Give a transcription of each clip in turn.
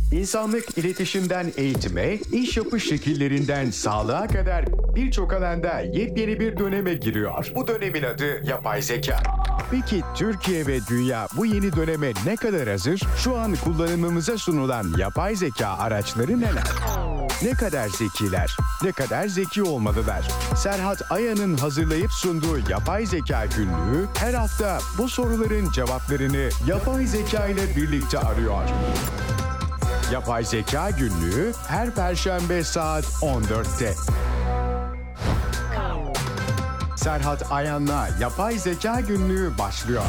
İnsanlık iletişimden eğitime, iş yapış şekillerinden sağlığa kadar birçok alanda yepyeni bir döneme giriyor. Bu dönemin adı yapay zeka. Peki Türkiye ve dünya bu yeni döneme ne kadar hazır? Şu an kullanımımıza sunulan yapay zeka araçları neler? Ne kadar zekiler? Ne kadar zeki olmalılar? Serhat Ayan'ın hazırlayıp sunduğu Yapay Zeka Günlüğü her hafta bu soruların cevaplarını yapay zeka ile birlikte arıyor. Yapay Zeka Günlüğü her Perşembe saat 14'te. Serhat Ayan'la Yapay Zeka Günlüğü başlıyor.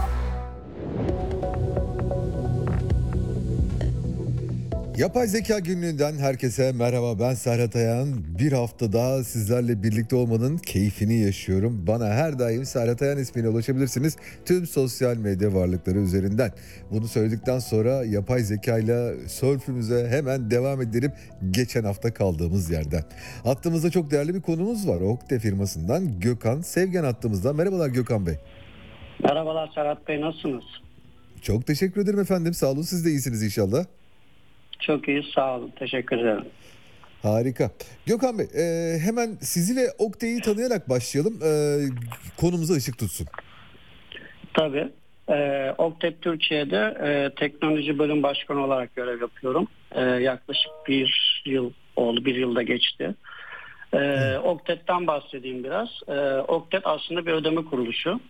Yapay Zeka Günlüğü'nden herkese merhaba, ben Serhat Ayan. Bir hafta daha sizlerle birlikte olmanın keyfini yaşıyorum. Bana her daim Serhat Ayan ismiyle ulaşabilirsiniz tüm sosyal medya varlıkları üzerinden. Bunu söyledikten sonra yapay zeka ile sörfümüze hemen devam edelim geçen hafta kaldığımız yerden. Hattımızda çok değerli bir konumuz var. Okte firmasından Gökhan Sevgen hattımızda. Merhabalar Gökhan Bey. Merhabalar Serhat Bey, nasılsınız? Çok teşekkür ederim efendim. Sağ olun, siz de iyisiniz inşallah. Çok iyi, sağ olun. Teşekkür ederim. Harika. Gökhan Bey, hemen sizi Okte'yi tanıyarak başlayalım. Konumuza ışık tutsun. Tabii. Oktet Türkiye'de teknoloji bölüm başkanı olarak görev yapıyorum. Yaklaşık bir yıl oldu, bir yılda geçti. Oktet'ten bahsedeyim biraz. Oktet aslında bir ödeme kuruluşu.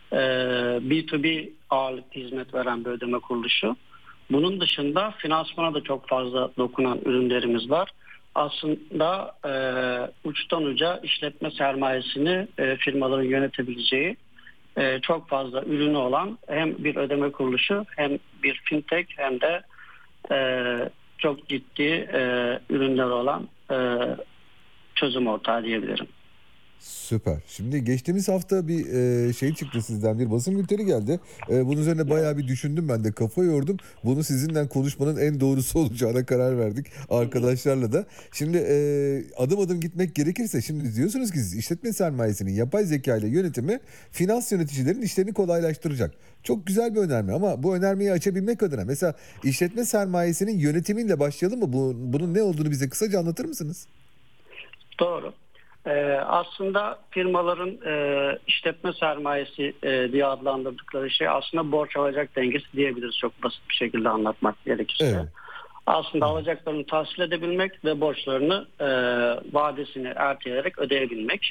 B2B ağırlıklı hizmet veren bir ödeme kuruluşu. Bunun dışında finansmana da çok fazla dokunan ürünlerimiz var. Aslında uçtan uca işletme sermayesini firmaların yönetebileceği çok fazla ürünü olan hem bir ödeme kuruluşu hem bir fintech hem de çok ciddi ürünler olan çözüm ortağı diyebilirim. Süper. Şimdi geçtiğimiz hafta bir şey çıktı sizden, bir basın bülteni geldi. Bunun üzerine bayağı bir düşündüm, ben de kafa yordum. Bunu sizinle konuşmanın en doğrusu olacağına karar verdik arkadaşlarla da. Şimdi adım adım gitmek gerekirse, şimdi diyorsunuz ki işletme sermayesinin yapay zeka ile yönetimi finans yöneticilerin işlerini kolaylaştıracak. Çok güzel bir önerme ama bu önermeyi açabilmek adına mesela işletme sermayesinin yönetimiyle başlayalım mı? Bunun ne olduğunu bize kısaca anlatır mısınız? Doğru. Aslında firmaların işletme sermayesi diye adlandırdıkları şey aslında borç alacak dengesi diyebiliriz, çok basit bir şekilde anlatmak gerekirse. Evet. Aslında alacaklarını tahsil edebilmek ve borçlarını vadesini erteleyerek ödeyebilmek.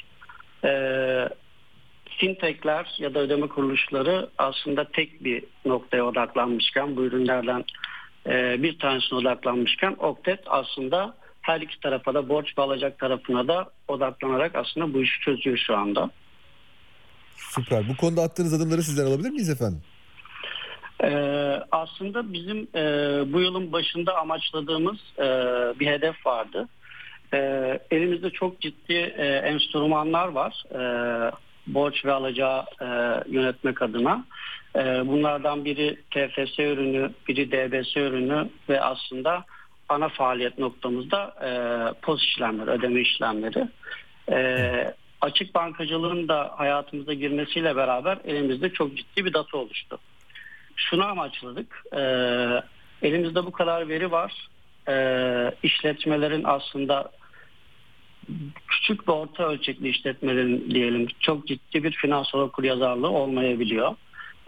Fintechler ya da ödeme kuruluşları aslında tek bir noktaya odaklanmışken, bu ürünlerden bir tanesine odaklanmışken Oktet aslında her iki tarafa da, borç ve alacak tarafına da odaklanarak aslında bu işi çözüyor şu anda. Süper. Bu konuda attığınız adımları sizden alabilir miyiz efendim? Aslında bizim bu yılın başında amaçladığımız bir hedef vardı. Elimizde çok ciddi enstrümanlar var. Borç ve alacağı yönetmek adına. Bunlardan biri TFS ürünü, biri DBS ürünü ve aslında ana faaliyet noktamızda POS işlemleri, ödeme işlemleri. Açık bankacılığın da hayatımıza girmesiyle beraber elimizde çok ciddi bir data oluştu. Şunu amaçladık. Elimizde bu kadar veri var. İşletmelerin aslında küçük ve orta ölçekli işletmelerin diyelim çok ciddi bir finansal okuryazarlığı olmayabiliyor.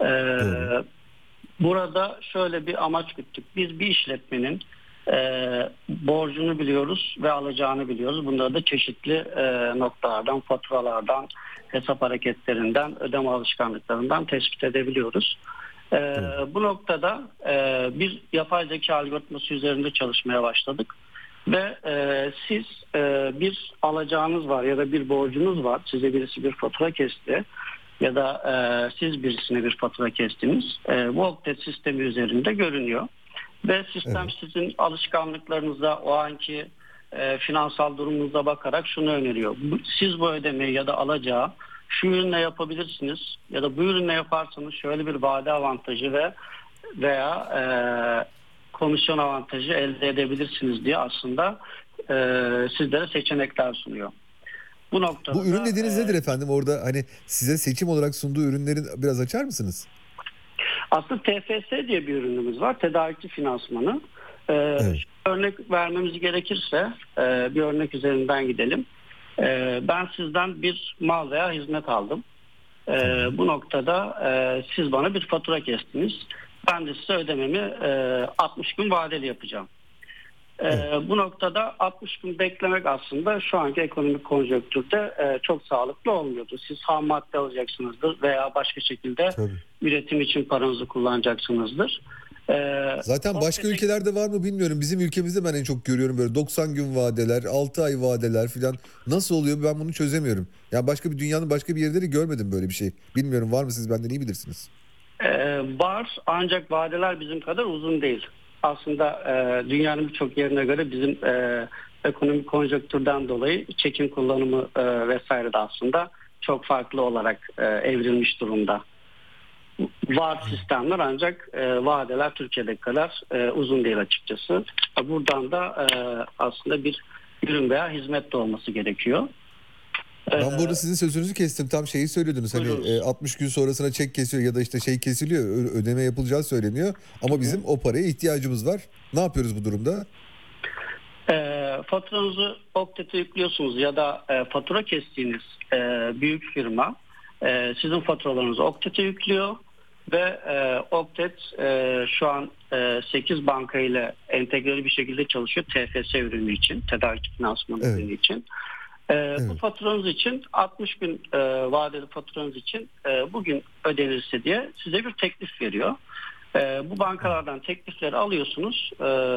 Burada şöyle bir amaç güttük. Biz bir işletmenin borcunu biliyoruz ve alacağını biliyoruz. Bunları da çeşitli noktalardan, faturalardan, hesap hareketlerinden, ödeme alışkanlıklarından tespit edebiliyoruz. Bu noktada bir yapay zeka algoritması üzerinde çalışmaya başladık. Ve siz bir alacağınız var ya da bir borcunuz var. Size birisi bir fatura kesti ya da siz birisine bir fatura kestiniz. Bu Oktet sistemi üzerinde görünüyor. Ve sistem sizin alışkanlıklarınıza, o anki finansal durumunuza bakarak şunu öneriyor. Siz bu ödemeyi ya da alacağı şu ürünle yapabilirsiniz ya da bu ürünle yaparsanız şöyle bir vade avantajı veya komisyon avantajı elde edebilirsiniz diye aslında sizlere seçenekler sunuyor. Bu noktada bu ürün dediğiniz nedir efendim? Orada hani size seçim olarak sunduğu ürünlerin biraz açar mısınız? Aslında TFS diye bir ürünümüz var. Tedarikçi finansmanı. Evet. Örnek vermemiz gerekirse bir örnek üzerinden gidelim. Ben sizden bir mal veya hizmet aldım. Bu noktada siz bana bir fatura kestiniz. Ben de size ödememi 60 gün vadeli yapacağım. Bu noktada 60 gün beklemek aslında şu anki ekonomik konjonktürde çok sağlıklı olmuyordu. Siz ham madde alacaksınızdır veya başka şekilde Tabii. üretim için paranızı kullanacaksınızdır. Zaten başka ülkelerde var mı bilmiyorum. Bizim ülkemizde ben en çok görüyorum böyle 90 gün vadeler, 6 ay vadeler falan. Nasıl oluyor ben bunu çözemiyorum. Ya başka bir dünyanın başka bir yerinde de görmedim böyle bir şey. Bilmiyorum var mı, siz benden iyi bilirsiniz. Var ancak vadeler bizim kadar uzun değil. Aslında dünyanın birçok yerine göre bizim ekonomik konjonktürden dolayı çekim kullanımı vesaire de aslında çok farklı olarak evrilmiş durumda. Var sistemler ancak vadeler Türkiye'deki kadar uzun değil açıkçası. Buradan da aslında bir ürün veya hizmet de olması gerekiyor. Ben burada sizin sözünüzü kestim. Tam şeyi söylüyordunuz. Hani 60 gün sonrasına çek kesiyor ya da işte şey kesiliyor. Ödeme yapılacağı söyleniyor. Ama bizim o paraya ihtiyacımız var. Ne yapıyoruz bu durumda? Faturanızı Oktet'e yüklüyorsunuz ya da fatura kestiğiniz büyük firma sizin faturalarınızı Oktet'e yüklüyor ve Oktet şu an 8 banka ile entegreli bir şekilde çalışıyor TFS ürünü için, tedarikçi finansman ürünü için. Bu faturanız için 60 gün vadeli faturanız için bugün ödenirse diye size bir teklif veriyor. Bu bankalardan teklifleri alıyorsunuz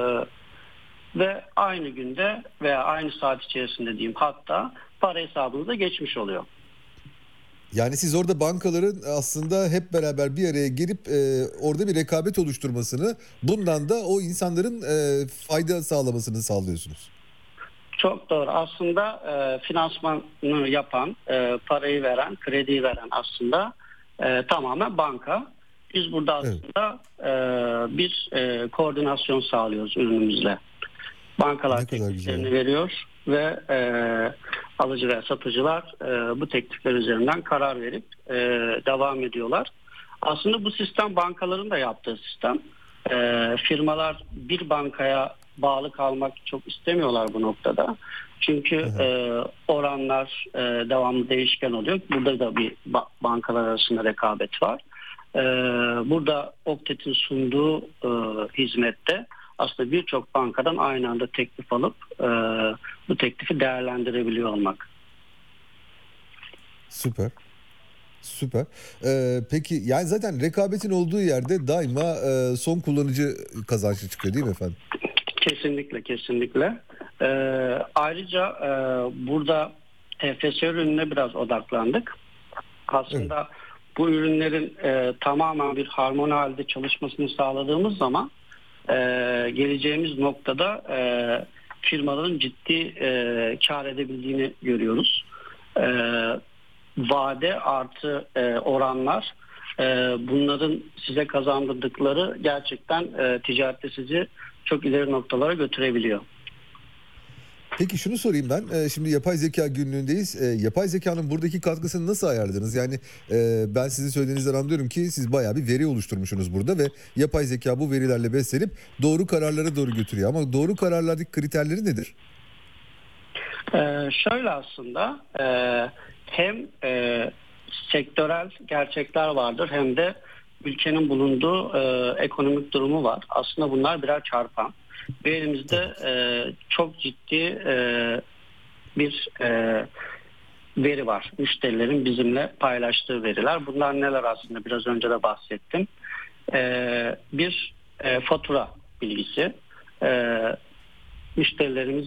ve aynı günde veya aynı saat içerisinde diyeyim hatta para hesabınıza geçmiş oluyor. Yani siz orada bankaların aslında hep beraber bir araya gelip orada bir rekabet oluşturmasını, bundan da o insanların fayda sağlamasını sağlıyorsunuz. Çok doğru. Aslında finansmanı yapan, parayı veren, krediyi veren aslında tamamen banka. Biz burada aslında bir koordinasyon sağlıyoruz ürünümüzle. Bankalar tekliflerini veriyor ve alıcı ve satıcılar bu teklifler üzerinden karar verip devam ediyorlar. Aslında bu sistem bankaların da yaptığı sistem. Firmalar bir bankaya bağlı kalmak çok istemiyorlar bu noktada. Çünkü oranlar devamlı değişken oluyor. Burada da bir bankalar arasında rekabet var. Burada Oktet'in sunduğu hizmette aslında birçok bankadan aynı anda teklif alıp bu teklifi değerlendirebiliyor olmak. Süper. Süper. Peki yani zaten rekabetin olduğu yerde daima son kullanıcı kazançlı çıkıyor değil mi efendim? Kesinlikle, kesinlikle. Ayrıca burada TFS ürününe biraz odaklandık. Aslında bu ürünlerin tamamen bir harmoni halde çalışmasını sağladığımız zaman geleceğimiz noktada firmaların ciddi kar edebildiğini görüyoruz. Vade artı oranlar bunların size kazandırdıkları gerçekten ticarette sizi çok ileri noktalara götürebiliyor. Peki şunu sorayım ben. Şimdi yapay zeka günlüğündeyiz. Yapay zekanın buradaki katkısını nasıl ayarladınız? Yani ben sizin söylediğinizden anlıyorum ki siz bayağı bir veri oluşturmuşsunuz burada ve yapay zeka bu verilerle beslenip doğru kararlara doğru götürüyor. Ama doğru kararlardaki kriterleri nedir? Şöyle aslında hem sektörel gerçekler vardır hem de ülkenin bulunduğu ekonomik durumu var. Aslında bunlar birer çarpan. Ve elimizde çok ciddi bir veri var. Müşterilerin bizimle paylaştığı veriler. Bunlar neler aslında biraz önce de bahsettim. Bir fatura bilgisi. Müşterilerimiz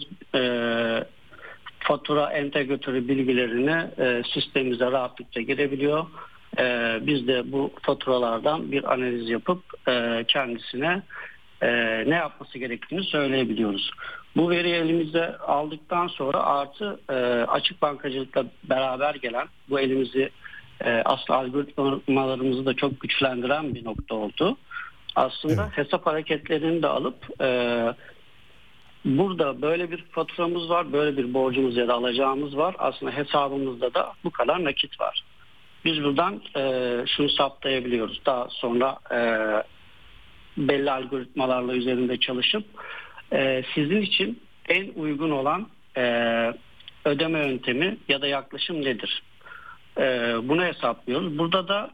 fatura entegratörü bilgilerini sistemimize rahatlıkla girebiliyor. Biz de bu faturalardan bir analiz yapıp kendisine ne yapması gerektiğini söyleyebiliyoruz. Bu veriyi elimize aldıktan sonra artı açık bankacılıkla beraber gelen bu elimizi aslında algoritmalarımızı da çok güçlendiren bir nokta oldu. Aslında hesap hareketlerini de alıp burada böyle bir faturamız var, böyle bir borcumuz ya da alacağımız var. Aslında hesabımızda da bu kadar nakit var. Biz buradan şunu saptayabiliyoruz. Daha sonra belli algoritmalarla üzerinde çalışıp sizin için en uygun olan ödeme yöntemi ya da yaklaşım nedir? Bunu hesaplıyoruz. Burada da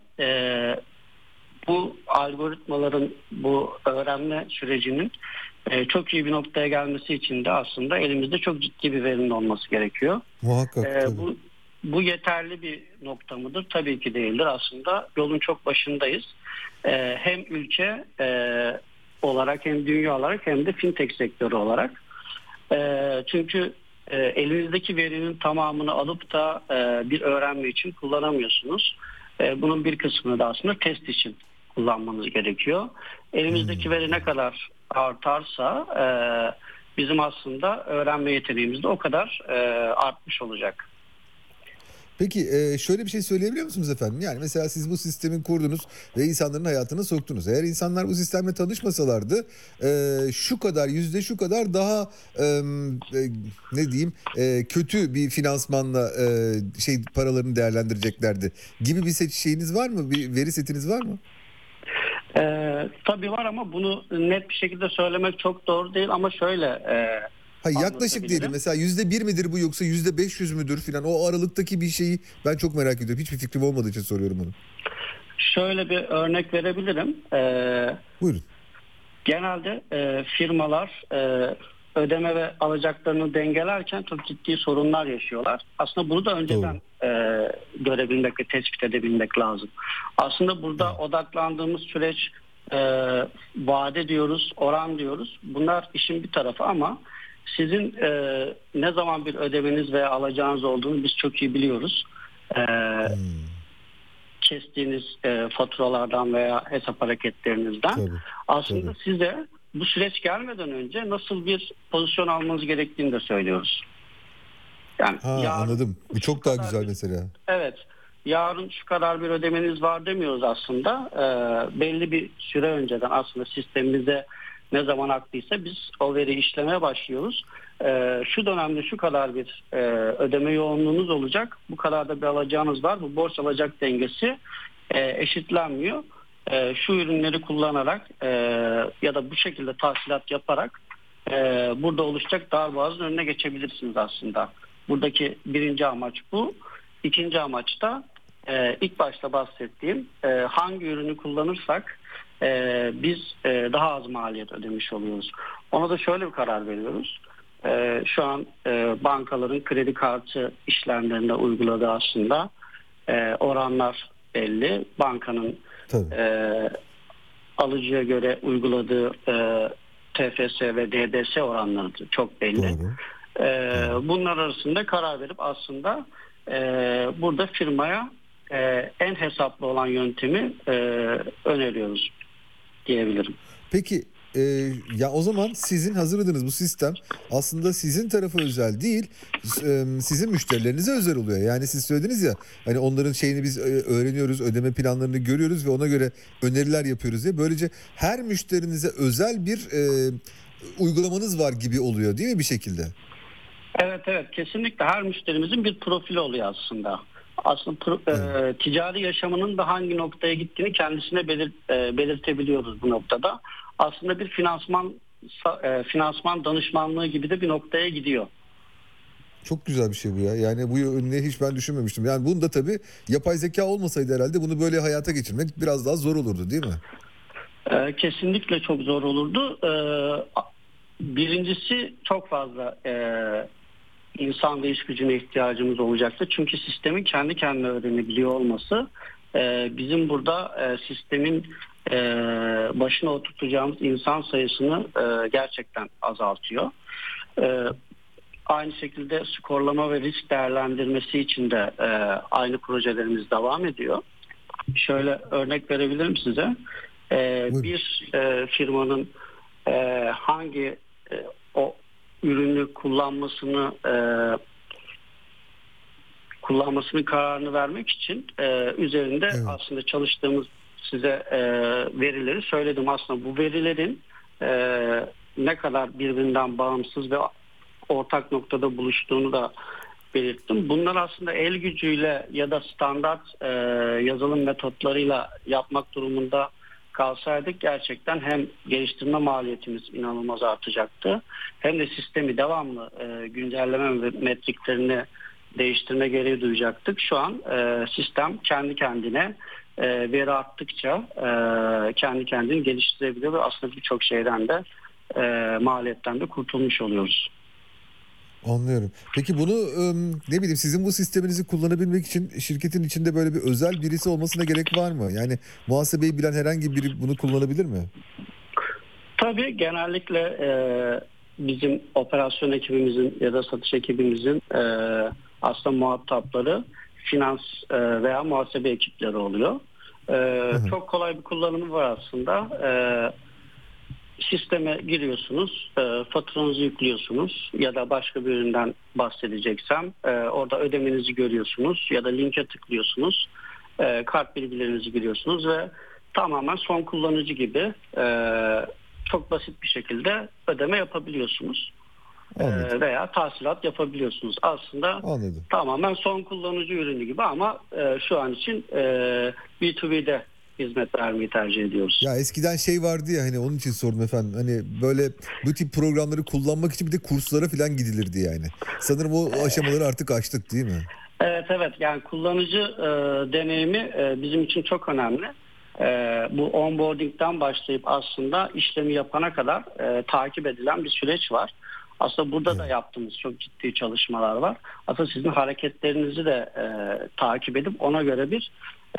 bu algoritmaların, bu öğrenme sürecinin çok iyi bir noktaya gelmesi için de aslında elimizde çok ciddi bir verinin olması gerekiyor. Muhakkak tabii. Bu yeterli bir nokta mıdır? Tabii ki değildir. Aslında yolun çok başındayız. Hem ülke olarak hem dünya olarak hem de fintech sektörü olarak. Çünkü elinizdeki verinin tamamını alıp da bir öğrenme için kullanamıyorsunuz. Bunun bir kısmını da aslında test için kullanmanız gerekiyor. Elimizdeki veri ne kadar artarsa bizim aslında öğrenme yeteneğimiz de o kadar artmış olacak. Peki şöyle bir şey söyleyebiliyor musunuz efendim? Yani mesela siz bu sistemi kurdunuz ve insanların hayatına soktunuz. Eğer insanlar bu sistemle tanışmasalardı şu kadar, yüzde şu kadar daha ne diyeyim kötü bir finansmanla paralarını değerlendireceklerdi gibi bir şeyiniz var mı? Bir veri setiniz var mı? Tabii var ama bunu net bir şekilde söylemek çok doğru değil ama şöyle Hayır, yaklaşık diyelim. Mesela %1 midir bu yoksa %500 müdür filan, o aralıktaki bir şeyi ben çok merak ediyorum. Hiçbir fikrim olmadığı için soruyorum bunu. Şöyle bir örnek verebilirim. Buyurun. Genelde firmalar ödeme ve alacaklarını dengelerken çok ciddi sorunlar yaşıyorlar. Aslında bunu da önceden görebilmek ve tespit edebilmek lazım. Aslında burada odaklandığımız süreç vade diyoruz, oran diyoruz. Bunlar işin bir tarafı ama sizin ne zaman bir ödemeniz veya alacağınız olduğunu biz çok iyi biliyoruz. Kestiğiniz faturalardan veya hesap hareketlerinizden. Tabii, aslında size bu süreç gelmeden önce nasıl bir pozisyon almanız gerektiğini de söylüyoruz. Yani anladım. Bu çok daha güzel mesela. Evet. Yarın şu kadar bir ödemeniz var demiyoruz aslında. Belli bir süre önceden aslında sistemimize ne zaman aktıysa biz o veriyi işlemeye başlıyoruz. Şu dönemde şu kadar bir ödeme yoğunluğunuz olacak. Bu kadar da bir alacağınız var. Bu borç alacak dengesi eşitlenmiyor. Şu ürünleri kullanarak ya da bu şekilde tahsilat yaparak burada oluşacak darboğazın önüne geçebilirsiniz aslında. Buradaki birinci amaç bu. İkinci amaç da ilk başta bahsettiğim hangi ürünü kullanırsak biz daha az maliyet ödemiş oluyoruz. Ona da şöyle bir karar veriyoruz. Şu an bankaların kredi kartı işlemlerinde uyguladığı aslında oranlar belli. Bankanın alıcıya göre uyguladığı TFS ve DDS oranları çok belli. Bunlar arasında karar verip aslında burada firmaya en hesaplı olan yöntemi öneriyoruz diyebilirim. Peki ya o zaman sizin hazırladığınız bu sistem aslında sizin tarafa özel değil, sizin müşterilerinize özel oluyor. Yani siz söylediniz ya, hani onların şeyini biz öğreniyoruz, ödeme planlarını görüyoruz ve ona göre öneriler yapıyoruz diye. Böylece her müşterinize özel bir uygulamanız var gibi oluyor değil mi bir şekilde? Evet kesinlikle her müşterimizin bir profili oluyor aslında. Aslında ticari yaşamının da hangi noktaya gittiğini kendisine belirtebiliyoruz bu noktada. Aslında bir finansman danışmanlığı gibi de bir noktaya gidiyor. Çok güzel bir şey bu ya. Yani bu yönüne hiç ben düşünmemiştim. Yani bunu da tabii yapay zeka olmasaydı herhalde bunu böyle hayata geçirmek biraz daha zor olurdu değil mi? Kesinlikle çok zor olurdu. Birincisi çok fazla insan ve iş gücüne ihtiyacımız olacaktı. Çünkü sistemin kendi kendine öğrenebiliyor olması bizim burada sistemin başına oturtacağımız insan sayısını gerçekten azaltıyor. Aynı şekilde skorlama ve risk değerlendirmesi için de aynı projelerimiz devam ediyor. Şöyle örnek verebilirim size. Bir firmanın hangi o ürünü kullanmasının kararını vermek için üzerinde aslında çalıştığımız size verileri söyledim. Aslında bu verilerin ne kadar birbirinden bağımsız ve ortak noktada buluştuğunu da belirttim. Bunlar aslında el gücüyle ya da standart yazılım metotlarıyla yapmak durumunda kalsaydık gerçekten hem geliştirme maliyetimiz inanılmaz artacaktı, hem de sistemi devamlı güncelleme ve metriklerini değiştirme gereği duyacaktık. Şu an sistem kendi kendine veri arttıkça kendi kendini geliştirebiliyor ve aslında birçok şeyden de maliyetten de kurtulmuş oluyoruz. Anlıyorum. Peki bunu ne bileyim, sizin bu sisteminizi kullanabilmek için şirketin içinde böyle bir özel birisi olmasına gerek var mı? Yani muhasebeyi bilen herhangi biri bunu kullanabilir mi? Tabii genellikle bizim operasyon ekibimizin ya da satış ekibimizin aslında muhatapları finans veya muhasebe ekipleri oluyor. Çok kolay bir kullanımı var aslında. Sisteme giriyorsunuz, faturanızı yüklüyorsunuz ya da başka bir üründen bahsedeceksem orada ödemenizi görüyorsunuz ya da linke tıklıyorsunuz, kart bilgilerinizi giriyorsunuz ve tamamen son kullanıcı gibi çok basit bir şekilde ödeme yapabiliyorsunuz. Veya tahsilat yapabiliyorsunuz. Aslında Anladım. tamamen son kullanıcı ürünü gibi ama şu an için B2B'de hizmet vermeyi tercih ediyoruz. Ya eskiden şey vardı ya, hani onun için sordum efendim. Hani böyle bu tip programları kullanmak için bir de kurslara falan gidilirdi yani. Sanırım o aşamaları artık aştık, değil mi? Evet, yani kullanıcı deneyimi bizim için çok önemli. Bu onboarding'den başlayıp aslında işlemi yapana kadar takip edilen bir süreç var. Aslında burada da yaptığımız çok ciddi çalışmalar var. Aslında sizin hareketlerinizi de takip edip ona göre bir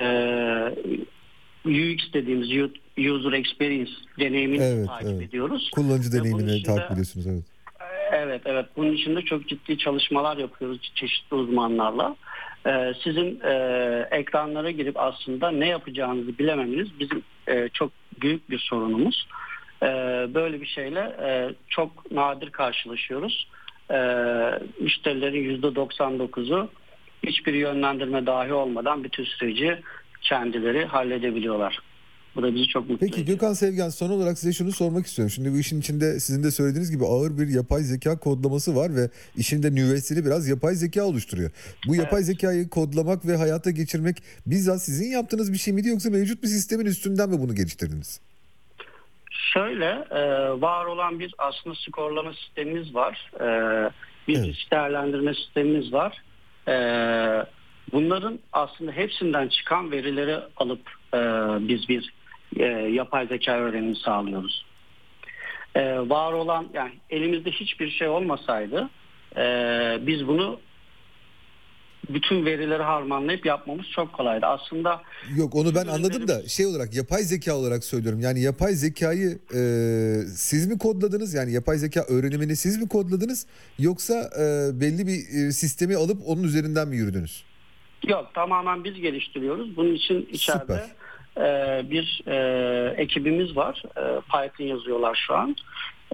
UX dediğimiz User Experience deneyimini takip ediyoruz. Kullanıcı deneyimini takip ediyorsunuz, evet. Evet. Bunun için de çok ciddi çalışmalar yapıyoruz çeşitli uzmanlarla. Sizin ekranlara girip aslında ne yapacağınızı bilememeniz bizim çok büyük bir sorunumuz. Böyle bir şeyle çok nadir karşılaşıyoruz. Müşterilerin %99'u hiçbir yönlendirme dahi olmadan bütün süreci kendileri halledebiliyorlar. Bu da bizi çok mutlu ediyor. Peki Gökhan Sevgen, son olarak size şunu sormak istiyorum. Şimdi bu işin içinde sizin de söylediğiniz gibi ağır bir yapay zeka kodlaması var ve işin de nüvesini biraz yapay zeka oluşturuyor. Bu yapay zekayı kodlamak ve hayata geçirmek bizzat sizin yaptığınız bir şey miydi, yoksa mevcut bir sistemin üstünden mi bunu geliştirdiniz? Şöyle, var olan bir aslında skorlama sistemimiz var. Bir risk değerlendirme sistemimiz var. Bunların aslında hepsinden çıkan verileri alıp biz bir yapay zeka öğrenimi sağlıyoruz. Var olan, yani elimizde hiçbir şey olmasaydı biz bunu bütün verileri harmanlayıp yapmamız çok kolaydı. Aslında yok, onu ben anladım da şey olarak, yapay zeka olarak söylüyorum. Yani yapay zekayı siz mi kodladınız? Yani yapay zeka öğrenimini siz mi kodladınız? Yoksa belli bir sistemi alıp onun üzerinden mi yürüdünüz? Yok, tamamen biz geliştiriyoruz. Bunun için içeride bir ekibimiz var. Python yazıyorlar şu an.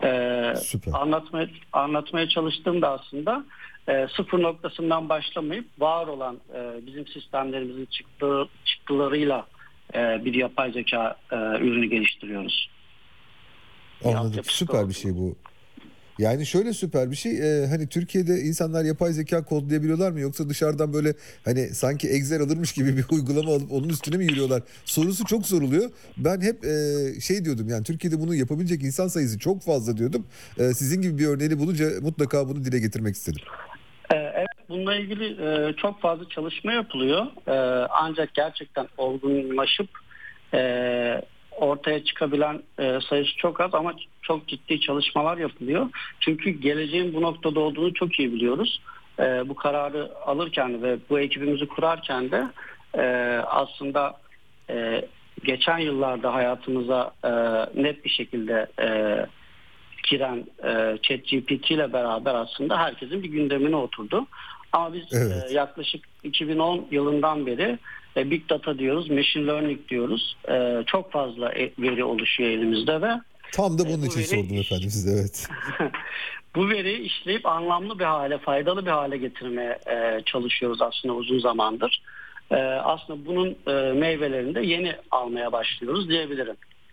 Anlatmaya çalıştığımda aslında sıfır noktasından başlamayıp var olan bizim sistemlerimizin çıktılarıyla bir yapay zeka ürünü geliştiriyoruz. Anladım. Süper bir şey bu. Yani şöyle süper bir şey. Hani Türkiye'de insanlar yapay zeka kodlayabiliyorlar mı, yoksa dışarıdan böyle hani sanki Excel alırmış gibi bir uygulama alıp onun üstüne mi yürüyorlar? Sorusu çok soruluyor. Ben hep şey diyordum, yani Türkiye'de bunu yapabilecek insan sayısı çok fazla diyordum. Sizin gibi bir örneğini bulunca mutlaka bunu dile getirmek istedim. Evet, bununla ilgili çok fazla çalışma yapılıyor. Ancak gerçekten olgunlaşıp ortaya çıkabilen sayısı çok az ama çok ciddi çalışmalar yapılıyor. Çünkü geleceğin bu noktada olduğunu çok iyi biliyoruz. Bu kararı alırken ve bu ekibimizi kurarken de aslında geçen yıllarda hayatımıza net bir şekilde giren ChatGPT ile beraber aslında herkesin bir gündemine oturdu. Ama biz yaklaşık 2010 yılından beri Big Data diyoruz, Machine Learning diyoruz. Çok fazla veri oluşuyor elimizde ve tam da bunun için sordum efendim size, evet. Bu veriyi işleyip anlamlı bir hale, faydalı bir hale getirmeye çalışıyoruz aslında uzun zamandır. Aslında bunun meyvelerini de yeni almaya başlıyoruz diyebilirim.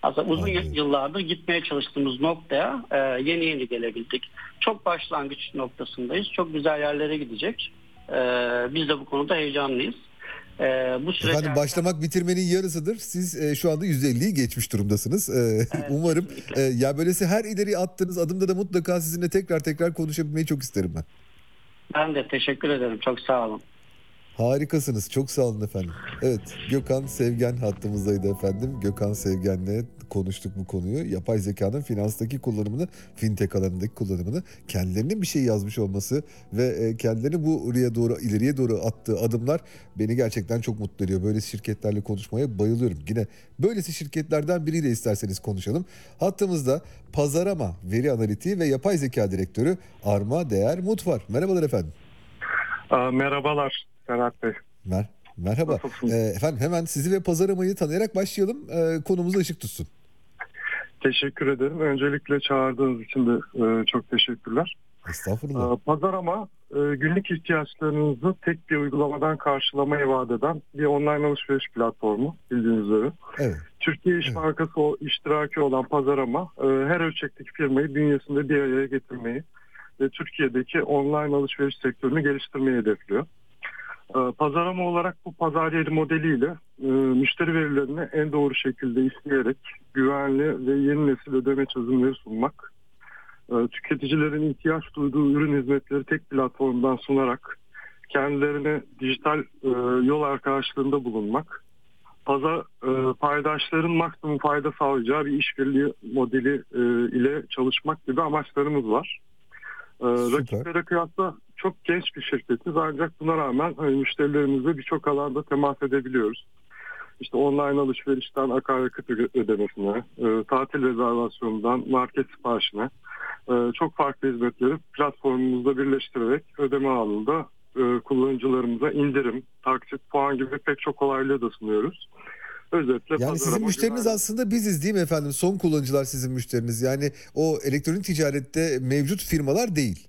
Aslında uzun Anladım. yıllardır gitmeye çalıştığımız noktaya yeni yeni gelebildik. Çok başlangıç noktasındayız. Çok güzel yerlere gidecek. Biz de bu konuda heyecanlıyız. Bu süreç Efendim başlamak bitirmenin yarısıdır. Siz şu anda %50'yi geçmiş durumdasınız. Evet, Umarım kesinlikle. ya böylesi her ileri attığınız adımda da mutlaka sizinle tekrar konuşabilmeyi çok isterim ben. Ben de teşekkür ederim. Çok sağ olun. Harikasınız. Çok sağ olun efendim. Evet, Gökhan Sevgen hattımızdaydı efendim. Gökhan Sevgen'le konuştuk bu konuyu. Yapay zekanın finanstaki kullanımını, fintech alanındaki kullanımını, kendilerinin bir şey yazmış olması ve kendilerini bu ileriye doğru attığı adımlar beni gerçekten çok mutlu ediyor. Böyle şirketlerle konuşmaya bayılıyorum. Yine böylesi şirketlerden biriyle isterseniz konuşalım. Hattımızda Pazarama Veri Analitiği ve Yapay Zeka Direktörü Arma Değer Mut var. Merhabalar efendim. Merhabalar Serhat Bey. Merhaba. Nasılsınız? Efendim hemen sizi ve Pazaramayı tanıyarak başlayalım. Konumuza ışık tutsun. Teşekkür ederim. Öncelikle çağırdığınız için de çok teşekkürler. Estağfurullah. Pazarama günlük ihtiyaçlarınızı tek bir uygulamadan karşılamayı vaat eden bir online alışveriş platformu bildiğiniz üzere. Evet. Türkiye İş Evet. Bankası iştiraki olan Pazarama her ölçekteki firmayı bünyesinde bir araya getirmeyi ve Türkiye'deki online alışveriş sektörünü geliştirmeyi hedefliyor. Pazarama olarak bu pazar yeri modeliyle müşteri verilerini en doğru şekilde işleyerek güvenli ve yeni nesil ödeme çözümleri sunmak, tüketicilerin ihtiyaç duyduğu ürün hizmetleri tek platformdan sunarak kendilerine dijital yol arkadaşlığında bulunmak, paydaşların maksimum fayda sağlayacağı bir işbirliği modeli ile çalışmak gibi amaçlarımız var. Süper. Rakiplere kıyasla çok genç bir şirketiz ancak buna rağmen müşterilerimizle birçok alanda temas edebiliyoruz. İşte online alışverişten akaryakıt ödemesine, tatil rezervasyonundan market siparişine çok farklı hizmetleri platformumuzda birleştirerek ödeme anında kullanıcılarımıza indirim, taksit, puan gibi pek çok kolaylığı da sunuyoruz. Özetle Yani sizin Pazarama müşteriniz güvenli. aslında biziz değil mi efendim? Son kullanıcılar sizin müşteriniz. Yani o elektronik ticarette mevcut firmalar değil.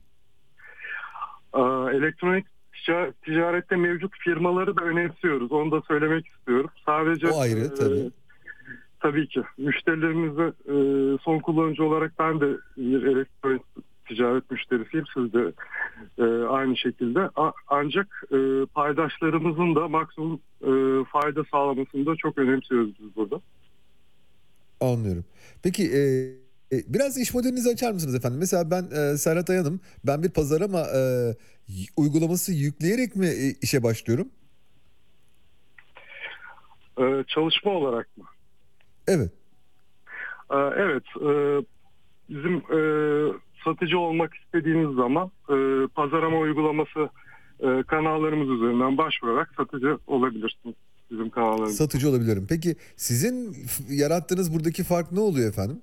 Elektronik ticarette mevcut firmaları da önemsiyoruz. Onu da söylemek istiyorum. Sadece O ayrı tabii. tabii ki müşterilerimize son kullanıcı olarak ben de bir elektronik ticaret müşterisiyim. Siz de aynı şekilde. Ancak paydaşlarımızın da maksimum fayda sağlamasını da çok önemsiyoruz biz burada. Anlıyorum. Peki biraz iş modelinizi açar mısınız efendim? Mesela ben Serhat Ayan'ım. Ben bir Pazarama uygulaması yükleyerek mi işe başlıyorum? Çalışma olarak mı? Evet. Evet. Bizim satıcı olmak istediğiniz zaman Pazarama uygulaması kanallarımız üzerinden başvurarak satıcı olabilirsiniz bizim kanallarımız. Satıcı olabiliyorum. Peki sizin yarattığınız buradaki fark ne oluyor efendim?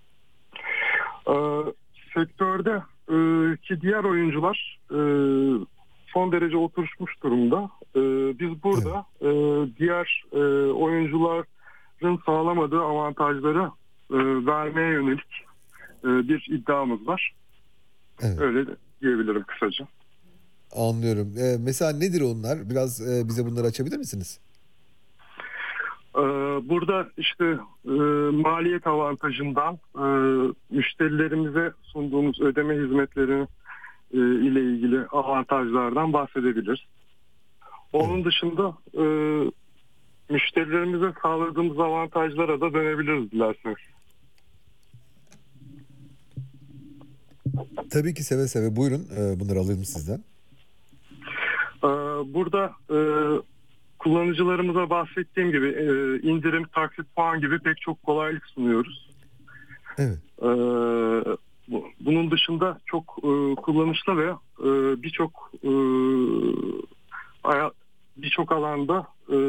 Sektörde ki diğer oyuncular son derece oturmuş durumda. Biz burada diğer oyuncuların sağlamadığı avantajları vermeye yönelik bir iddiamız var. Evet. Öyle diyebilirim kısaca. Anlıyorum. Mesela nedir onlar? Biraz bize bunları açabilir misiniz? Burada işte maliyet avantajından müşterilerimize sunduğumuz ödeme hizmetleri ile ilgili avantajlardan bahsedebiliriz. Onun dışında müşterilerimize sağladığımız avantajlara da dönebiliriz dilerseniz. Tabii ki seve seve. Buyurun bunları alayım sizden. Burada kullanıcılarımıza bahsettiğim gibi indirim, taksit, puan gibi pek çok kolaylık sunuyoruz. Evet. Bunun dışında çok kullanışlı ve birçok alanda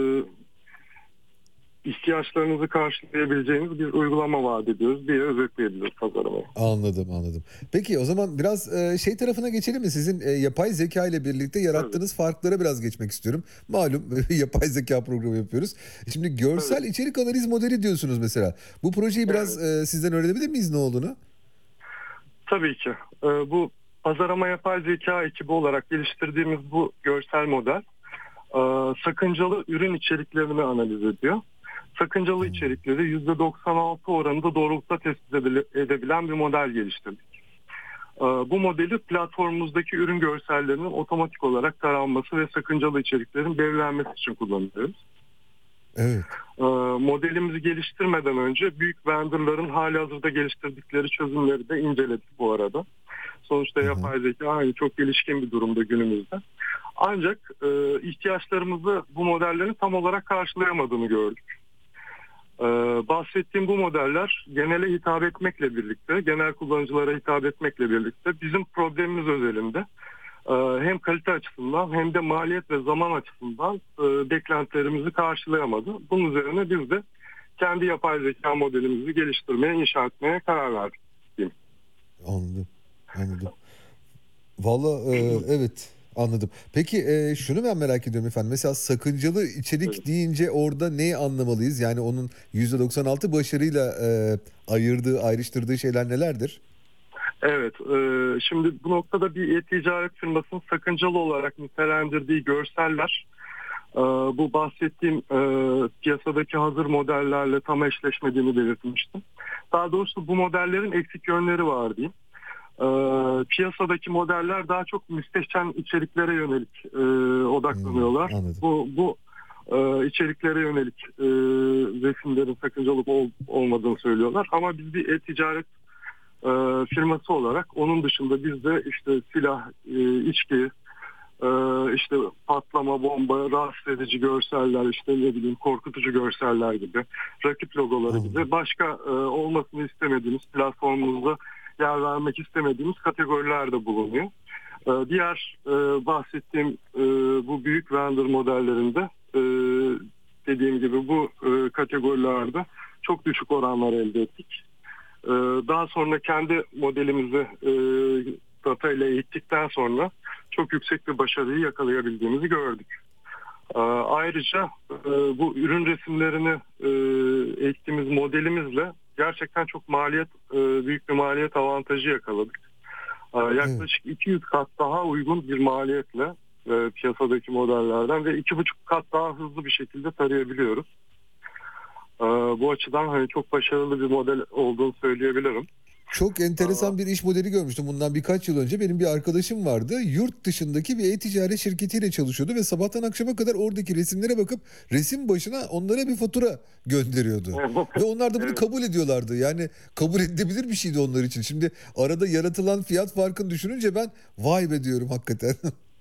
ihtiyaçlarınızı karşılayabileceğiniz bir uygulama vaat ediyoruz diye özetleyebiliriz Pazaramayı. Anladım. Peki o zaman biraz şey tarafına geçelim mi? Sizin yapay zeka ile birlikte yarattığınız farklara biraz geçmek istiyorum. Malum yapay zeka programı yapıyoruz. Şimdi görsel içerik analiz modeli diyorsunuz mesela. Bu projeyi biraz sizden öğrenebilir miyiz ne olduğunu? Tabii ki. Bu Pazarama yapay zeka ekibi olarak geliştirdiğimiz bu görsel model sakıncalı ürün içeriklerini analiz ediyor. sakıncalı içerikleri %96 oranında doğrultuda tespit edebilen bir model geliştirdik. Bu modeli platformumuzdaki ürün görsellerinin otomatik olarak taranması ve sakıncalı içeriklerin belirlenmesi için kullanıyoruz. Evet. Modelimizi geliştirmeden önce büyük vendorların halihazırda geliştirdikleri çözümleri de inceledik bu arada. Sonuçta yapay zeka çok gelişkin bir durumda günümüzde. Ancak ihtiyaçlarımızı bu modellerin tam olarak karşılayamadığını gördük. Bahsettiğim bu modeller genele hitap etmekle birlikte, genel kullanıcılara hitap etmekle birlikte bizim problemimiz özelinde hem kalite açısından hem de maliyet ve zaman açısından beklentilerimizi karşılayamadı. Bunun üzerine biz de kendi yapay zeka modelimizi geliştirmeye, inşa etmeye karar verdik. Anladım. Valla evet, anladım. Peki şunu ben merak ediyorum efendim. Mesela sakıncalı içerik deyince orada neyi anlamalıyız? Yani onun %96 başarıyla ayrıştırdığı şeyler nelerdir? Evet, şimdi bu noktada bir e-ticaret firmasının sakıncalı olarak nitelendirdiği görseller, bu bahsettiğim piyasadaki hazır modellerle tam eşleşmediğini belirtmiştim. Daha doğrusu bu modellerin eksik yönleri var diyeyim. Piyasadaki modeller daha çok müstehcen içeriklere yönelik odaklanıyorlar. Bu içeriklere yönelik resimlerin sakıncalı olmadığını söylüyorlar. Ama biz bir e-ticaret firması olarak onun dışında biz de işte silah, içki, işte patlama, bomba, rahatsız edici görseller, işte ne bileyim korkutucu görseller gibi, rakip logoları gibi başka olmasını istemediğimiz, platformumuzda yer vermek istemediğimiz kategoriler de bulunuyor. Diğer bahsettiğim bu büyük vendor modellerinde dediğim gibi bu kategorilerde çok düşük oranlar elde ettik. Daha sonra kendi modelimizi data ile eğittikten sonra çok yüksek bir başarıyı yakalayabildiğimizi gördük. Ayrıca bu ürün resimlerini eğittiğimiz modelimizle gerçekten çok büyük bir maliyet avantajı yakaladık. Yaklaşık 200 kat daha uygun bir maliyetle piyasadaki modellerden ve 2,5 kat daha hızlı bir şekilde tarayabiliyoruz. Bu açıdan çok başarılı bir model olduğunu söyleyebilirim. Çok enteresan bir iş modeli görmüştüm bundan birkaç yıl önce. Benim bir arkadaşım vardı. Yurt dışındaki bir e-ticaret şirketiyle çalışıyordu ve sabahtan akşama kadar oradaki resimlere bakıp resim başına onlara bir fatura gönderiyordu. Ve onlar da bunu kabul ediyorlardı. Yani kabul edilebilir bir şeydi onlar için. Şimdi arada yaratılan fiyat farkını düşününce ben vay be diyorum hakikaten.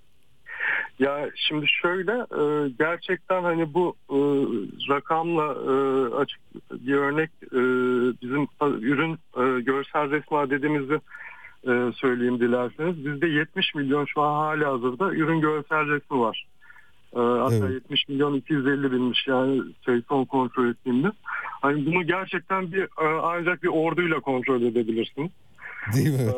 Ya şimdi şöyle gerçekten bu rakamla açık bir örnek bizim ürün görsel resmi dediğimizi söyleyeyim dilerseniz. Bizde 70 milyon şu an halihazırda ürün görsel resmi var. Hatta 70 milyon 250 binmiş yani son kontrol ettiğimde. Bunu gerçekten ancak bir orduyla kontrol edebilirsiniz. Değil mi?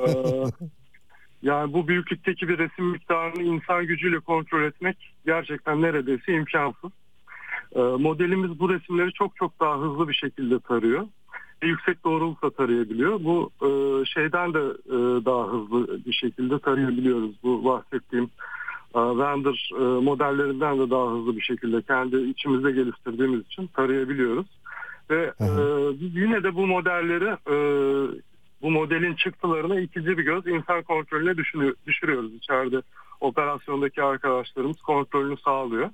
Yani bu büyüklükteki bir resim miktarını insan gücüyle kontrol etmek gerçekten neredeyse imkansız. Modelimiz bu resimleri çok çok daha hızlı bir şekilde tarıyor. Yüksek doğrulukla tarayabiliyor. Bu şeyden de daha hızlı bir şekilde tarayabiliyoruz. Bu bahsettiğim render modellerinden de daha hızlı bir şekilde kendi içimizde geliştirdiğimiz için tarayabiliyoruz. Ve biz yine de bu modelleri bu modelin çıktılarına ikinci bir göz insan kontrolüne düşürüyoruz. İçeride operasyondaki arkadaşlarımız kontrolünü sağlıyor.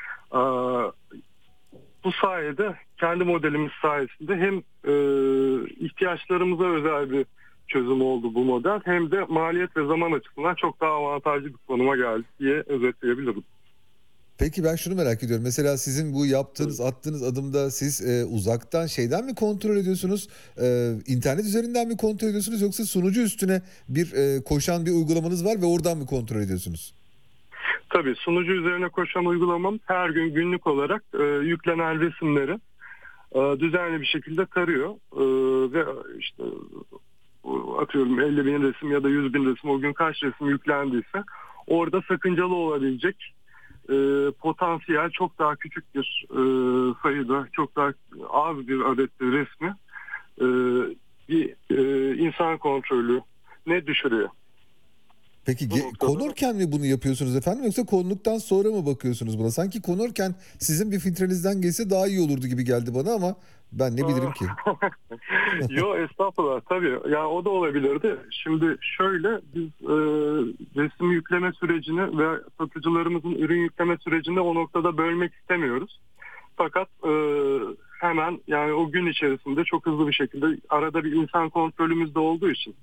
Bu sayede kendi modelimiz sayesinde hem ihtiyaçlarımıza özel bir çözüm oldu bu model hem de maliyet ve zaman açısından çok daha avantajlı bir konuma geldi diye özetleyebilirim. Peki ben şunu merak ediyorum. Mesela sizin bu attığınız adımda siz uzaktan şeyden mi kontrol ediyorsunuz? İnternet üzerinden mi kontrol ediyorsunuz? Yoksa sunucu üstüne koşan bir uygulamanız var ve oradan mı kontrol ediyorsunuz? Tabii sunucu üzerine koşan uygulamamız her gün günlük olarak yüklenen resimleri düzenli bir şekilde tarıyor. Ve işte atıyorum 50 bin resim ya da 100 bin resim o gün kaç resim yüklendiyse orada sakıncalı olabilecek potansiyel çok daha küçük bir sayıda çok daha az bir adetli resmi bir insan kontrolü ne düşürüyor. Peki Bu noktada- konurken mi bunu yapıyorsunuz efendim, yoksa konuluktan sonra mı bakıyorsunuz buna? Sanki konurken sizin bir filtrenizden geçse daha iyi olurdu gibi geldi bana, ama ben ne bilirim ki? Yo, estağfurullah, tabii. Yani o da olabilirdi. Şimdi şöyle, biz resim yükleme sürecini ve satıcılarımızın ürün yükleme sürecini o noktada bölmek istemiyoruz. Fakat hemen, yani o gün içerisinde çok hızlı bir şekilde, arada bir insan kontrolümüz de olduğu için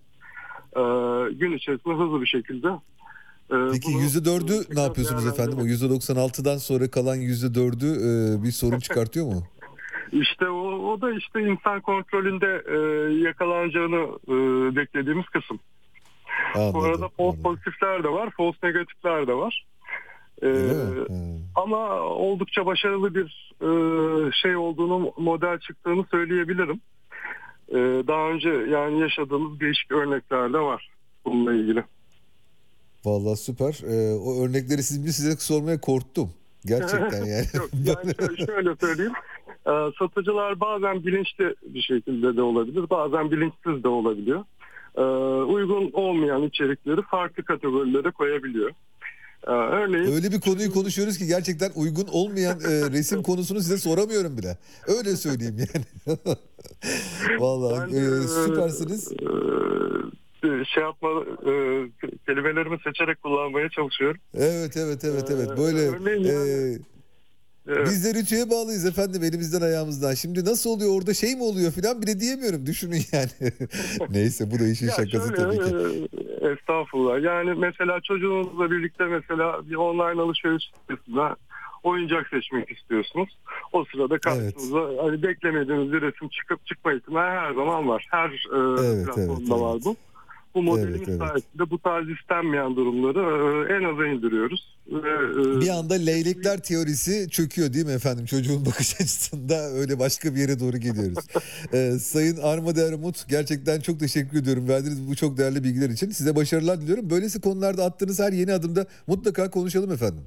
gün içerisinde hızlı bir şekilde Peki bunu %4'ü ne tekrar yapıyorsunuz efendim? O değerlendirmek. %96'dan sonra kalan %4'ü bir sorun çıkartıyor mu? İşte o da işte insan kontrolünde yakalanacağını beklediğimiz kısım. Bu arada Anladım. false Anladım. pozitifler de var, false negatifler de var. Öyle mi? Ha. Ama oldukça başarılı bir şey olduğunu, model çıktığını söyleyebilirim. Daha önce yani yaşadığımız değişik örnekler de var bununla ilgili. Vallahi süper. O örnekleri size sormaya korktum. Gerçekten yani. Yok, yani şöyle söyleyeyim. Satıcılar bazen bilinçli bir şekilde de olabilir, bazen bilinçsiz de olabiliyor. Uygun olmayan içerikleri farklı kategorilere koyabiliyor. Örneğin Öyle bir konuyu konuşuyoruz ki gerçekten uygun olmayan resim konusunu size soramıyorum bile. Öyle söyleyeyim yani. Vallahi süpersiniz. Şey yapma, kelimelerimi seçerek kullanmaya çalışıyorum. Evet. Böyle Örneğin yani, evet. biz de ritüye bağlıyız efendim, elimizden ayağımızdan. Şimdi nasıl oluyor orada, şey mi oluyor falan bile diyemiyorum. Düşünün yani. Neyse, bu da işin Ya şakası şöyle, tabii ki. Estağfurullah. Yani mesela çocuğunuzla birlikte mesela bir online alışveriş sitesinden oyuncak seçmek istiyorsunuz. O sırada karşınıza hani beklemediğiniz bir resim çıkıp çıkma ihtimali her zaman var. Her platformda var bu. Bu modelimiz sayesinde bu tarz istenmeyen durumları en aza indiriyoruz. Bir anda leylekler teorisi çöküyor değil mi efendim? Çocuğun bakış açısında öyle başka bir yere doğru gidiyoruz. Sayın Armadeğer Umut, gerçekten çok teşekkür ediyorum verdiğiniz bu çok değerli bilgiler için. Size başarılar diliyorum. Böylesi konularda attığınız her yeni adımda mutlaka konuşalım efendim.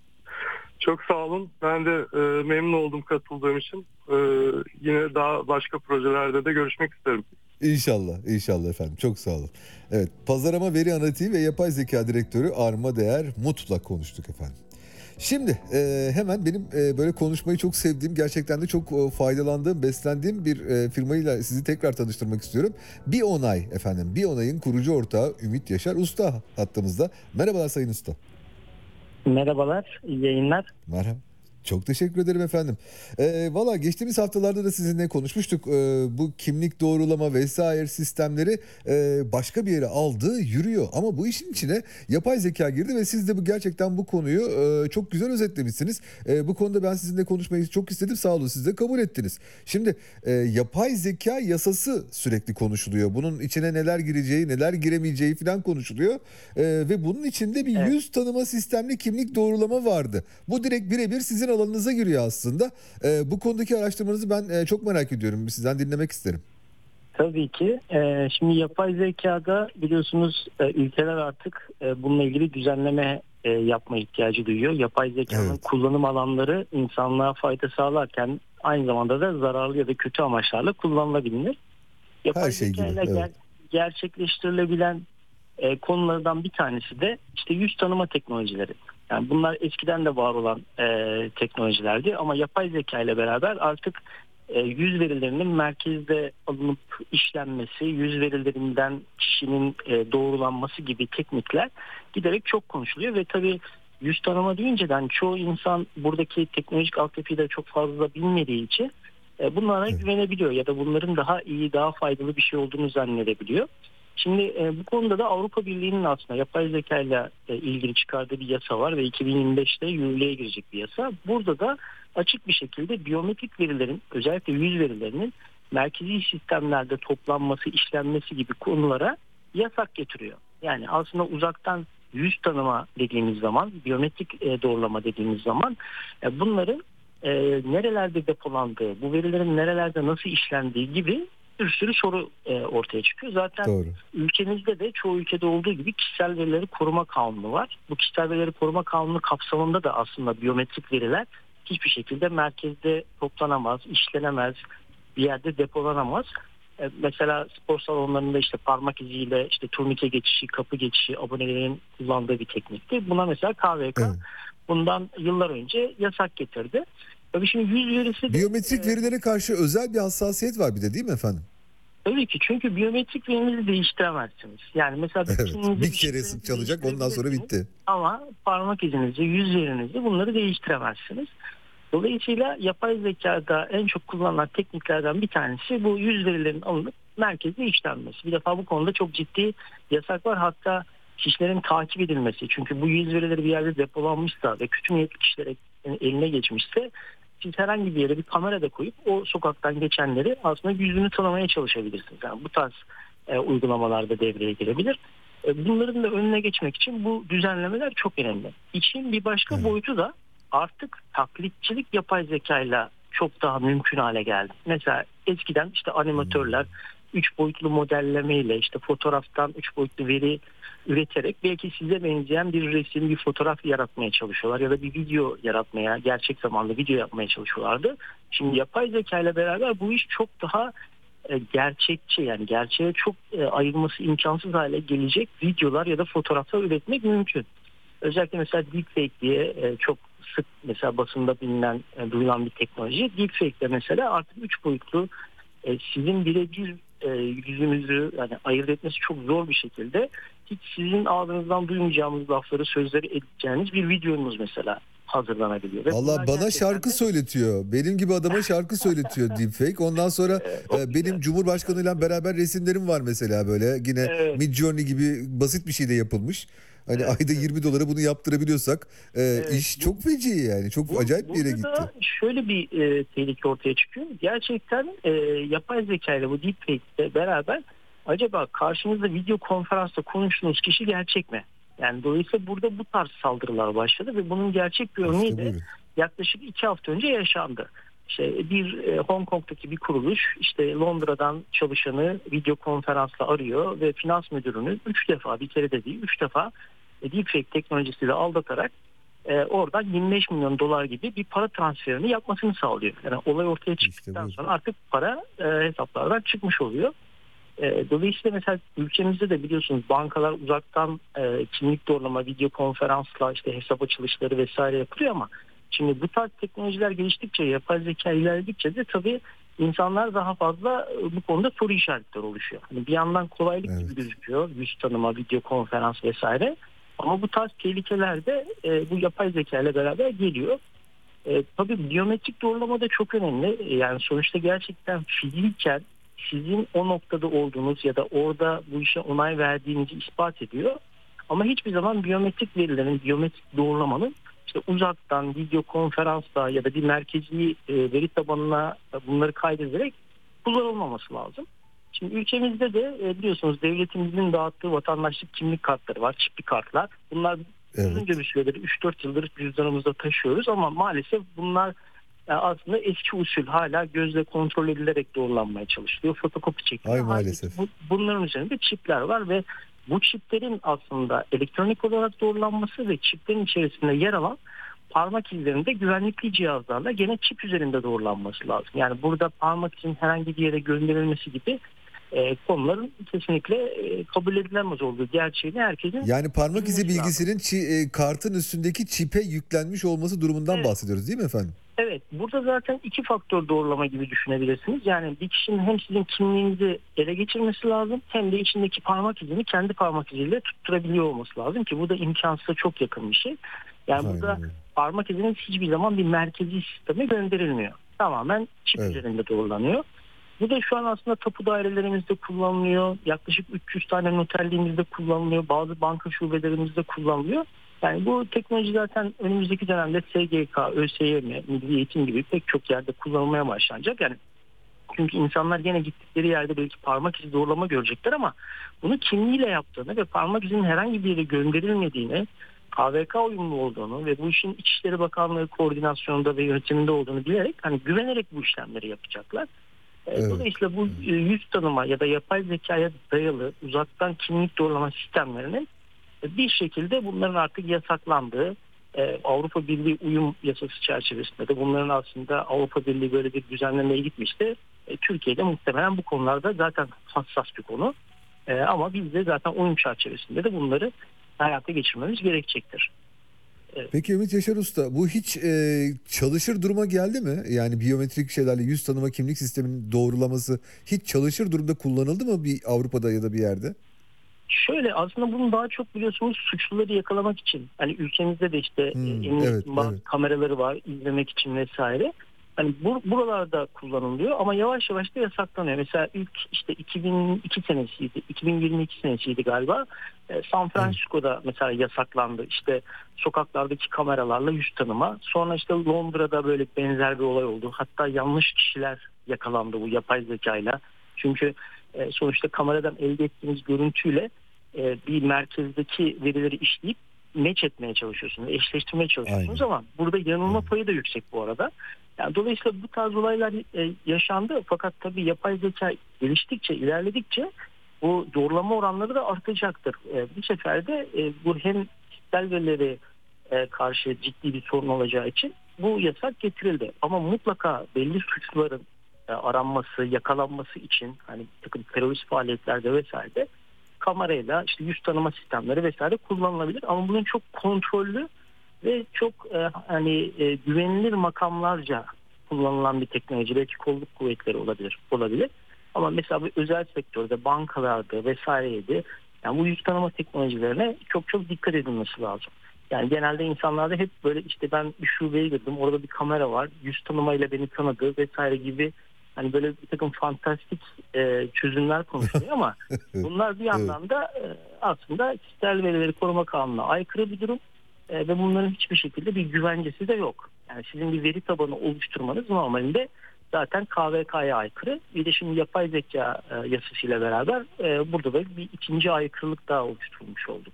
Çok sağ olun. Ben de memnun oldum katıldığım için. Yine daha başka projelerde de görüşmek isterim. İnşallah efendim. Çok sağ olun. Evet, Pazarlama Veri Analitiği ve Yapay Zeka Direktörü Armadeğer Mut'la konuştuk efendim. Şimdi hemen benim böyle konuşmayı çok sevdiğim, gerçekten de çok faydalandığım, beslendiğim bir firmayla sizi tekrar tanıştırmak istiyorum. Bionay efendim. Bionay'ın kurucu ortağı Ümit Yaşar Usta hattımızda. Merhabalar Sayın Usta. Merhabalar, iyi yayınlar. Merhaba. Çok teşekkür ederim efendim. Valla geçtiğimiz haftalarda da sizinle konuşmuştuk. Bu kimlik doğrulama vesaire sistemleri başka bir yere aldı, yürüyor. Ama bu işin içine yapay zeka girdi ve siz de gerçekten bu konuyu çok güzel özetlemişsiniz. Bu konuda ben sizinle konuşmayı çok istedim. Sağ olun, siz de kabul ettiniz. Şimdi yapay zeka yasası sürekli konuşuluyor. Bunun içine neler gireceği, neler giremeyeceği falan konuşuluyor. Ve bunun içinde bir yüz tanıma sistemli kimlik doğrulama vardı. Bu direkt birebir sizin alanınıza giriyor aslında. Bu konudaki araştırmanızı ben çok merak ediyorum. Sizden dinlemek isterim. Tabii ki. Şimdi yapay zekada biliyorsunuz ülkeler artık bununla ilgili düzenleme yapma ihtiyacı duyuyor. Yapay zekanın kullanım alanları insanlığa fayda sağlarken aynı zamanda da zararlı ya da kötü amaçlarla kullanılabilir. Yapay zekayla gerçekleştirilebilen konulardan bir tanesi de işte yüz tanıma teknolojileri. Yani bunlar eskiden de var olan teknolojilerdi ama yapay zeka ile beraber artık yüz verilerinin merkezde alınıp işlenmesi, yüz verilerinden kişinin doğrulanması gibi teknikler giderek çok konuşuluyor ve tabii yüz tanıma deyince de çoğu insan buradaki teknolojik altyapıyı da çok fazla bilmediği için bunlara güvenebiliyor ya da bunların daha iyi, daha faydalı bir şey olduğunu zannedebiliyor. Şimdi bu konuda da Avrupa Birliği'nin aslında yapay zeka ile ilgili çıkardığı bir yasa var ve 2025'te yürürlüğe girecek bir yasa. Burada da açık bir şekilde biyometrik verilerin, özellikle yüz verilerinin merkezi sistemlerde toplanması, işlenmesi gibi konulara yasak getiriyor. Yani aslında uzaktan yüz tanıma dediğimiz zaman, biyometrik doğrulama dediğimiz zaman bunların nerelerde depolandığı, bu verilerin nerelerde nasıl işlendiği gibi bir sürü soru ortaya çıkıyor. Zaten ülkemizde de çoğu ülkede olduğu gibi kişisel verileri koruma kanunu var. Bu kişisel verileri koruma kanunu kapsamında da aslında biyometrik veriler hiçbir şekilde merkezde toplanamaz, işlenemez, bir yerde depolanamaz. Mesela spor salonlarında işte parmak iziyle işte turnike geçişi, kapı geçişi abonelerin kullandığı bir teknikti. Buna mesela KVK Evet. bundan yıllar önce yasak getirdi. Tabii şimdi yüz verisi de, Biyometrik verilere karşı özel bir hassasiyet var bir de, değil mi efendim? tabii ki, çünkü biyometrik verinizi değiştiremezsiniz. Yani mesela bir Evet. kimliğinizi, Bir kere şifrenizi çalacak, ondan sonra değiştirebilirsiniz bitti. ama parmak izinizi, yüz verinizi, bunları değiştiremezsiniz. Dolayısıyla yapay zekada en çok kullanılan tekniklerden bir tanesi bu yüz verilerin alınıp merkezde işlenmesi. Bir defa bu konuda çok ciddi yasak var. Hatta kişilerin takip edilmesi. Çünkü bu yüz verileri bir yerde depolanmışsa ve kötü niyetli kişilere eline geçmişse, siz herhangi bir yere bir kamera da koyup o sokaktan geçenleri aslında yüzünü tanımaya çalışabilirsiniz. Yani bu tarz uygulamalarda devreye girebilir. Bunların da önüne geçmek için bu düzenlemeler çok önemli. İşin bir başka Evet. boyutu da artık taklitçilik yapay zekayla çok daha mümkün hale geldi. Mesela eskiden işte animatörler 3 boyutlu modellemeyle işte fotoğraftan 3 boyutlu veri üreterek belki size benzeyen bir resim, bir fotoğraf yaratmaya çalışıyorlar ya da bir video yaratmaya, gerçek zamanlı video yapmaya çalışıyorlardı. Şimdi yapay zeka ile beraber bu iş çok daha gerçekçi, yani gerçeğe çok ayırması imkansız hale gelecek videolar ya da fotoğraflar üretmek mümkün. Özellikle mesela deepfake diye çok sık mesela basında bilinen, duyulan bir teknoloji. Deepfake de mesela artık 3 boyutlu sizin birebir yüzünüzü yani ayırt etmesi çok zor bir şekilde hiç sizin ağzınızdan duymayacağınız lafları, sözleri edeceğiniz bir videonuz mesela hazırlanabiliyor. Ve bunlar Allah, bana gerçekten şarkı de söyletiyor. Benim gibi adama şarkı söyletiyor deepfake. Ondan sonra benim Cumhurbaşkanıyla beraber resimlerim var mesela böyle. Yine Evet. Midjourney gibi basit bir şey de yapılmış. Hani Evet, ayda evet. 20 dolara bunu yaptırabiliyorsak Evet, iş çok feci yani. Çok Bu, acayip bir yere burada gitti. da şöyle bir tehlike ortaya çıkıyor. Gerçekten yapay zeka ile bu deepfake'le beraber acaba karşınızda video konferansta konuştuğunuz kişi gerçek mi? Yani dolayısıyla burada bu tarz saldırılar başladı ve bunun gerçek bir örneği İşte de buyurun. yaklaşık 2 hafta önce yaşandı. İşte bir Hong Kong'daki bir kuruluş işte Londra'dan çalışanı video konferansla arıyor ve finans müdürünü 3 defa, bir kere de değil 3 defa deepfake teknolojisiyle aldatarak oradan 25 milyon dolar gibi bir para transferini yapmasını sağlıyor. Yani olay ortaya çıktıktan buyurun. sonra artık para hesaplardan çıkmış oluyor. Dolayısıyla mesela ülkemizde de biliyorsunuz bankalar uzaktan kimlik doğrulama, video konferansla işte hesap açılışları vesaire yapılıyor ama şimdi bu tarz teknolojiler geliştikçe, yapay zeka ilerledikçe de tabii insanlar daha fazla bu konuda soru işaretleri oluşuyor. Hani bir yandan kolaylık gibi Evet. gözüküyor, yüz tanıma, video konferans vesaire. Ama bu tarz tehlikeler de bu yapay zeka ile beraber geliyor. Tabii biyometrik doğrulama da çok önemli. Yani sonuçta gerçekten fiziken sizin o noktada olduğunuz ya da orada bu işe onay verdiğinizi ispat ediyor. Ama hiçbir zaman biyometrik verilerin, biyometrik doğrulamanın işte uzaktan video konferansla ya da bir merkezi veri tabanına bunları kaydederek kullanılmaması lazım. Şimdi ülkemizde de biliyorsunuz devletimizin dağıttığı vatandaşlık kimlik kartları var, çipli kartlar. Bunlar uzunca bir süredir 3-4 yıldır cüzdanımızda taşıyoruz ama maalesef bunlar aslında eski usul, hala gözle kontrol edilerek doğrulanmaya çalışılıyor. Fotokopi çekiliyor. Ay maalesef. Bunların üzerinde çipler var ve bu çiplerin aslında elektronik olarak doğrulanması ve çiplerin içerisinde yer alan parmak izlerinde güvenlikli cihazlarla gene çip üzerinde doğrulanması lazım. Yani burada parmak izinin herhangi bir yere gönderilmesi gibi konuların kesinlikle kabul edilemez olduğu gerçeğini herkesin Yani parmak izi bilmesi lazım. bilgisinin kartın üstündeki çipe yüklenmiş olması durumundan Evet. bahsediyoruz değil mi efendim? Evet, burada zaten 2 faktör doğrulama gibi düşünebilirsiniz. Yani bir kişinin hem sizin kimliğinizi ele geçirmesi lazım hem de içindeki parmak izini kendi parmak iziyle tutturabiliyor olması lazım ki bu da imkansıza çok yakın bir şey. Yani Aynen burada öyle. parmak iziniz hiçbir zaman bir merkezi sisteme gönderilmiyor. Tamamen çip Evet. üzerinde doğrulanıyor. Bu da şu an aslında tapu dairelerimizde kullanılıyor. Yaklaşık 300 tane noterliğimizde kullanılıyor. Bazı banka şubelerimizde kullanılıyor. Yani bu teknoloji zaten önümüzdeki dönemde SGK, ÖSYM, Milli Eğitim gibi pek çok yerde kullanılmaya başlanacak. Yani çünkü insanlar gene gittikleri yerde belki parmak izi doğrulama görecekler ama bunu kimliğiyle yaptığını ve parmak izinin herhangi bir yere gönderilmediğini, KVK uyumlu olduğunu ve bu işin İçişleri Bakanlığı koordinasyonunda ve yönetiminde olduğunu bilerek hani güvenerek bu işlemleri yapacaklar. Evet. Dolayısıyla bu yüz tanıma ya da yapay zekaya dayalı uzaktan kimlik doğrulama sistemlerinin bir şekilde bunların artık yasaklandığı, Avrupa Birliği uyum yasası çerçevesinde de bunların aslında Avrupa Birliği böyle bir düzenlemeye gitmişti. Türkiye'de muhtemelen bu konularda zaten hassas bir konu. Ama biz de zaten uyum çerçevesinde de bunları hayata geçirmemiz gerekecektir. Peki Ümit Yaşar Usta, bu hiç çalışır duruma geldi mi? Yani biyometrik şeylerle yüz tanıma kimlik sisteminin doğrulaması hiç çalışır durumda kullanıldı mı bir Avrupa'da ya da bir yerde? Şöyle, aslında bunu daha çok biliyorsunuz suçluları yakalamak için. Hani ülkemizde de işte Evet, emniyetin bazı evet. kameraları var izlemek için vesaire. Hani buralarda kullanılıyor ama yavaş yavaş da yasaklanıyor. Mesela ilk işte 2002 senesiydi, 2022 senesiydi galiba. San Francisco'da mesela yasaklandı. İşte sokaklardaki kameralarla yüz tanıma. Sonra işte Londra'da böyle benzer bir olay oldu. Hatta yanlış kişiler yakalandı bu yapay zekayla. Çünkü sonuçta kameradan elde ettiğiniz görüntüyle bir merkezdeki verileri işleyip match etmeye çalışıyorsunuz, eşleştirmeye çalışıyorsunuz. Aynen. Ama burada yanılma payı da yüksek bu arada. Yani dolayısıyla bu tarz olaylar yaşandı, fakat tabii yapay zeka geliştikçe, ilerledikçe bu doğrulama oranları da artacaktır. Bu sefer de bu hem kişisel verileri karşı ciddi bir sorun olacağı için bu yasak getirildi. Ama mutlaka belli suçluların aranması, yakalanması için hani bir takım terörist faaliyetlerde vesaire kamerayla işte yüz tanıma sistemleri vesaire kullanılabilir. Ama bunun çok kontrollü ve çok güvenilir makamlarca kullanılan bir teknoloji. Belki kolluk kuvvetleri olabilir. Ama mesela bu özel sektörde, bankalarda vesaireydi. Yani bu yüz tanıma teknolojilerine çok çok dikkat edilmesi lazım. Yani genelde insanlarda hep böyle işte ben bir şubeye girdim, orada bir kamera var, yüz tanımayla beni tanıdı vesaire gibi hani böyle bir takım fantastik çözümler konuşuluyor ama bunlar bir yandan da aslında kişisel verileri koruma kanununa aykırı bir durum ve bunların hiçbir şekilde bir güvencesi de yok. Yani sizin bir veri tabanı oluşturmanız normalinde zaten KVK'ya aykırı. Bir de şimdi yapay zeka yasasıyla beraber burada da bir ikinci aykırılık daha oluşturulmuş oldu.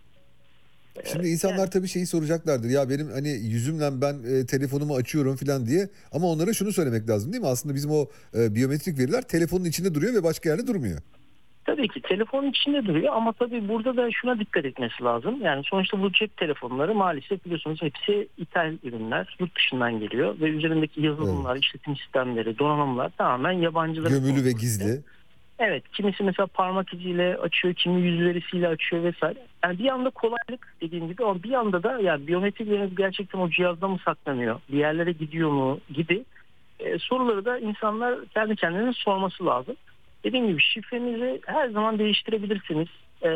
Şimdi insanlar tabii şeyi soracaklardır. Ya benim hani yüzümle ben telefonumu açıyorum falan diye. Ama onlara şunu söylemek lazım değil mi? Aslında bizim o biyometrik veriler telefonun içinde duruyor ve başka yerde durmuyor. Tabii ki telefonun içinde duruyor ama tabii burada da şuna dikkat etmesi lazım. Yani sonuçta bu cep telefonları maalesef biliyorsunuz hepsi ithal ürünler. Yurt dışından geliyor ve üzerindeki yazılımlar, işletim sistemleri, donanımlar tamamen yabancıların Gömülü ve kontrolünde. gizli. Evet, kimisi mesela parmak iziyle açıyor, kimi yüz verisiyle açıyor vesaire. Yani bir yanda kolaylık dediğim gibi ama bir yanda da yani biyometrik veriniz gerçekten o cihazda mı saklanıyor, bir yerlere gidiyor mu gibi soruları da insanlar kendi kendilerine sorması lazım. Dediğim gibi şifrenizi her zaman değiştirebilirsiniz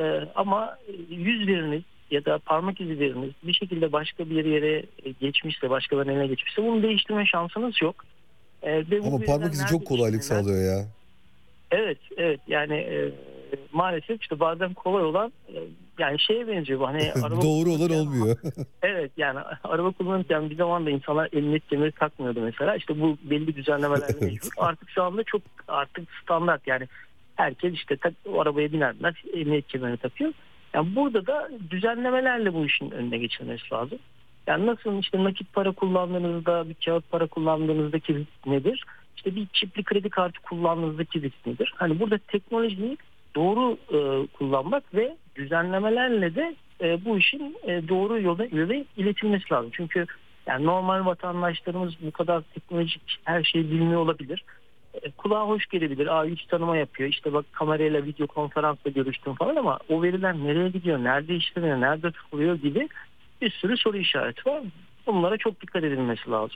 ama yüz veriniz ya da parmak izi veriniz bir şekilde başka bir yere geçmişse, başkalarının eline geçmişse bunu değiştirme şansınız yok. Ve bu Ama veriler parmak izi nerede çok kolaylık işlenilen- sağlıyor ya. Evet yani maalesef işte bazen kolay olan yani şeye benziyor bu hani araba Doğru olan kullanırken- olmuyor. Evet yani araba kullanırken bir zaman da insanlar emniyet kemeri takmıyordu mesela, işte bu belli düzenlemelerle Evet. mecbur. Artık şu anda çok standart yani herkes işte o arabaya binerler emniyet kemerini takıyor. Yani burada da düzenlemelerle bu işin önüne geçilmesi lazım. Yani nasıl işte nakit para kullandığınızda, bir kağıt para kullandığınızdaki risk nedir? İşte bir çipli kredi kartı kullandığınızdaki risk nedir? Hani burada teknolojiyi doğru kullanmak ve düzenlemelerle de bu işin doğru yola iletilmesi lazım. Çünkü yani normal vatandaşlarımız bu kadar teknolojik her şeyi bilmiyor olabilir. Kulağa hoş gelebilir. Yüz tanıma yapıyor. İşte bak kamerayla video konferansla görüştüm falan ama o veriler nereye gidiyor, nerede işleniyor, nerede tutuluyor gibi bir sürü soru işareti var. Bunlara çok dikkat edilmesi lazım.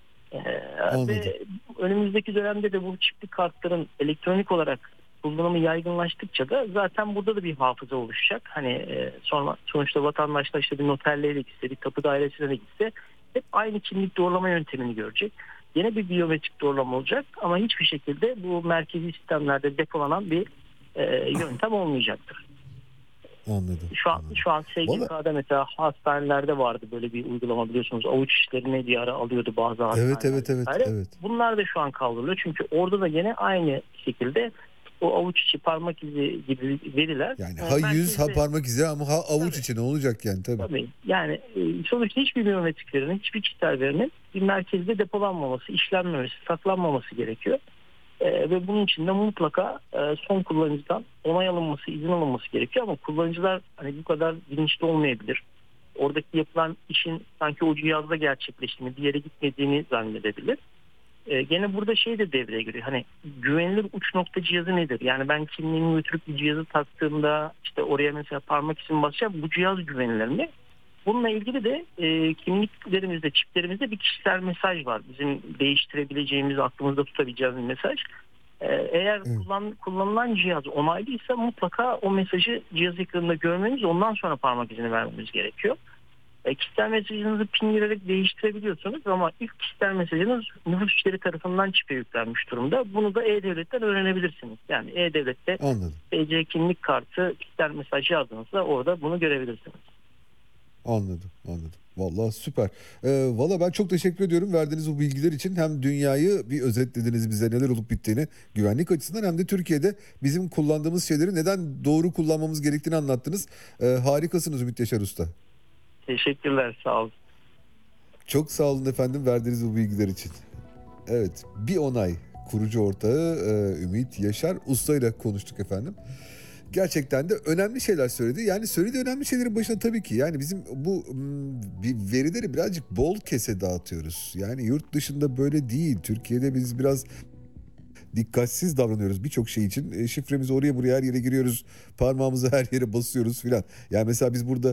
Anladım. Ve önümüzdeki dönemde de bu çipli kartların elektronik olarak kullanımı yaygınlaştıkça da zaten burada da bir hafıza oluşacak. Hani sonuçta vatandaşlar işte bir noterliğe de gitse, bir tapu dairesine de gitse hep aynı kimlik doğrulama yöntemini görecek. Yine bir biyometrik doğrulama olacak ama hiçbir şekilde bu merkezi sistemlerde depolanan bir yöntem olmayacaktır. Anladım. Şu an SGK'da mesela hastanelerde vardı böyle bir uygulama, biliyorsunuz. Avuç işlerini diye alıyordu bazı hastaneler. Evet. vesaire. Bunlar da şu an kaldırılıyor. Çünkü orada da yine aynı şekilde o avuç içi, parmak izi gibi veriler. Yani ha yüz ha parmak izi ama ha avuç Tabii. içi ne olacak yani tabii. Tabii. Yani sonuçta hiçbir biyometrik verinin, hiçbir kişisel verinin bir merkezde depolanmaması, işlenmemesi, saklanmaması gerekiyor. Ve bunun için de mutlaka son kullanıcıdan onay alınması, izin alınması gerekiyor ama kullanıcılar hani bu kadar bilinçli olmayabilir. Oradaki yapılan işin sanki o cihazda gerçekleştiğini, bir yere gitmediğini zannedebilir. Gene burada şey de devreye giriyor. Hani güvenilir uç nokta cihazı nedir? Yani ben kimliğimi götürüp bir cihazı taktığımda işte oraya mesela parmak izimi basacağım. Bu cihaz güvenilir mi? Bununla ilgili de kimliklerimizde, çiplerimizde bir kişisel mesaj var. Bizim değiştirebileceğimiz, aklımızda tutabileceğimiz bir mesaj. Eğer kullanılan cihaz onaylıysa mutlaka o mesajı cihaz ekranında görmemiz, ondan sonra parmak izini vermemiz gerekiyor. Kişisel mesajınızı pin girerek değiştirebiliyorsunuz ama ilk kişisel mesajınız nüfus işleri tarafından çipe yüklenmiş durumda. Bunu da E-Devlet'ten öğrenebilirsiniz. Yani E-Devlet'te TC kimlik kartı kişisel mesaj yazdığınızda orada bunu görebilirsiniz. Anladım. Vallahi süper. Valla ben çok teşekkür ediyorum verdiğiniz bu bilgiler için. Hem dünyayı bir özetlediniz bize, neler olup bittiğini güvenlik açısından, hem de Türkiye'de bizim kullandığımız şeyleri neden doğru kullanmamız gerektiğini anlattınız. Harikasınız Ümit Yaşar Usta. Teşekkürler, sağ olun. Çok sağ olun efendim verdiğiniz bu bilgiler için. Evet, bir onay kurucu ortağı Ümit Yaşar Usta ile konuştuk efendim. Gerçekten de önemli şeyler söyledi. Yani söylediği önemli şeylerin başına tabii ki yani bizim bu verileri birazcık bol kese dağıtıyoruz. Yani yurt dışında böyle değil. Türkiye'de biz biraz dikkatsiz davranıyoruz birçok şey için. Şifremizi oraya buraya her yere giriyoruz. Parmağımızı her yere basıyoruz filan. Yani mesela biz burada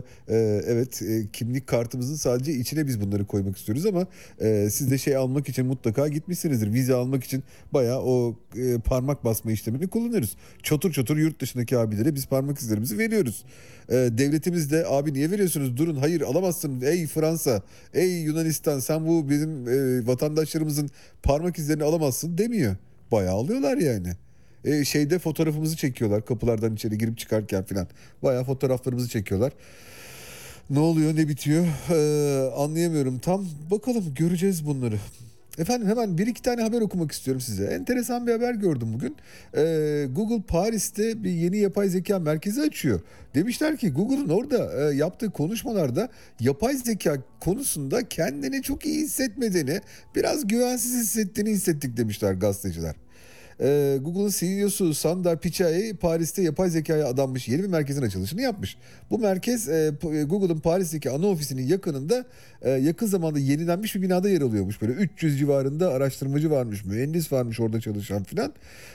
kimlik kartımızın sadece içine biz bunları koymak istiyoruz ama siz de şey almak için mutlaka gitmişsinizdir. Vize almak için bayağı o parmak basma işlemini kullanıyoruz. Çotur çotur yurt dışındaki abilere biz parmak izlerimizi veriyoruz. Devletimiz de abi niye veriyorsunuz? Durun, hayır alamazsın. Ey Fransa, ey Yunanistan, sen bu bizim vatandaşlarımızın parmak izlerini alamazsın demiyor. Bayağı alıyorlar yani. Şeyde fotoğrafımızı çekiyorlar kapılardan içeri girip çıkarken falan. Bayağı fotoğraflarımızı çekiyorlar. Ne oluyor, ne bitiyor anlayamıyorum tam. Bakalım, göreceğiz bunları. Efendim hemen bir iki tane haber okumak istiyorum size. Enteresan bir haber gördüm bugün. Google Paris'te bir yeni yapay zeka merkezi açıyor. Demişler ki Google'ın orada yaptığı konuşmalarda yapay zeka konusunda kendini çok iyi hissetmediğini, biraz güvensiz hissettiğini hissettik demişler gazeteciler. Google'ın CEO'su Sundar Pichai Paris'te yapay zekaya adanmış yeni bir merkezin açılışını yapmış. Bu merkez Google'ın Paris'teki ana ofisinin yakınında yakın zamanda yenilenmiş bir binada yer alıyormuş. Böyle 300 civarında araştırmacı varmış, mühendis varmış orada çalışan filan.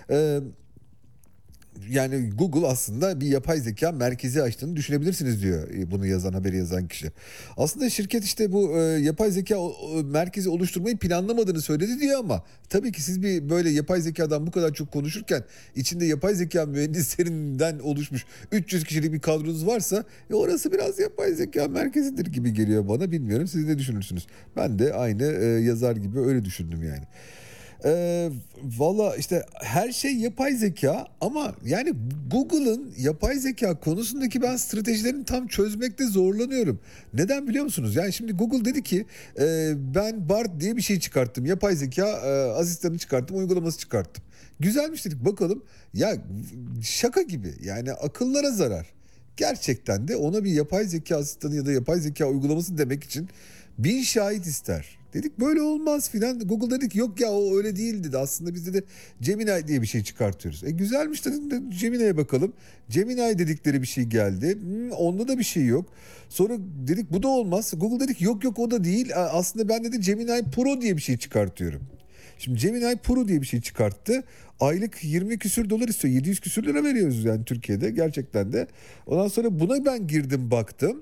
Yani Google aslında bir yapay zeka merkezi açtığını düşünebilirsiniz diyor bunu yazan, haberi yazan kişi. Aslında şirket işte bu yapay zeka merkezi oluşturmayı planlamadığını söyledi diyor ama tabii ki siz bir böyle yapay zekadan bu kadar çok konuşurken içinde yapay zeka mühendislerinden oluşmuş 300 kişilik bir kadronuz varsa orası biraz yapay zeka merkezidir gibi geliyor bana. Bilmiyorum, siz ne düşünürsünüz? Ben de aynı yazar gibi öyle düşündüm yani. Valla işte her şey yapay zeka ama yani Google'ın yapay zeka konusundaki ben stratejilerini tam çözmekte zorlanıyorum. Neden biliyor musunuz? Yani şimdi Google dedi ki ben Bard diye bir şey çıkarttım. Yapay zeka asistanı çıkarttım, uygulaması çıkarttım. Güzelmiş dedik, bakalım. Ya şaka gibi yani, akıllara zarar. Gerçekten de ona bir yapay zeka asistanı ya da yapay zeka uygulaması demek için 1000 şahit ister. Dedik böyle olmaz filan. Google dedi ki yok ya o öyle değil dedi. Aslında biz dedi Gemini diye bir şey çıkartıyoruz. Güzelmiş dedim, Gemini'ye bakalım. Gemini dedikleri bir şey geldi. Onda da bir şey yok. Sonra dedik bu da olmaz. Google dedik yok o da değil. Aslında ben dedi Gemini Pro diye bir şey çıkartıyorum. Şimdi Gemini Pro diye bir şey çıkarttı. Aylık 20 küsür dolar istiyor. 700 küsür lira veriyoruz yani Türkiye'de gerçekten de. Ondan sonra buna ben girdim baktım.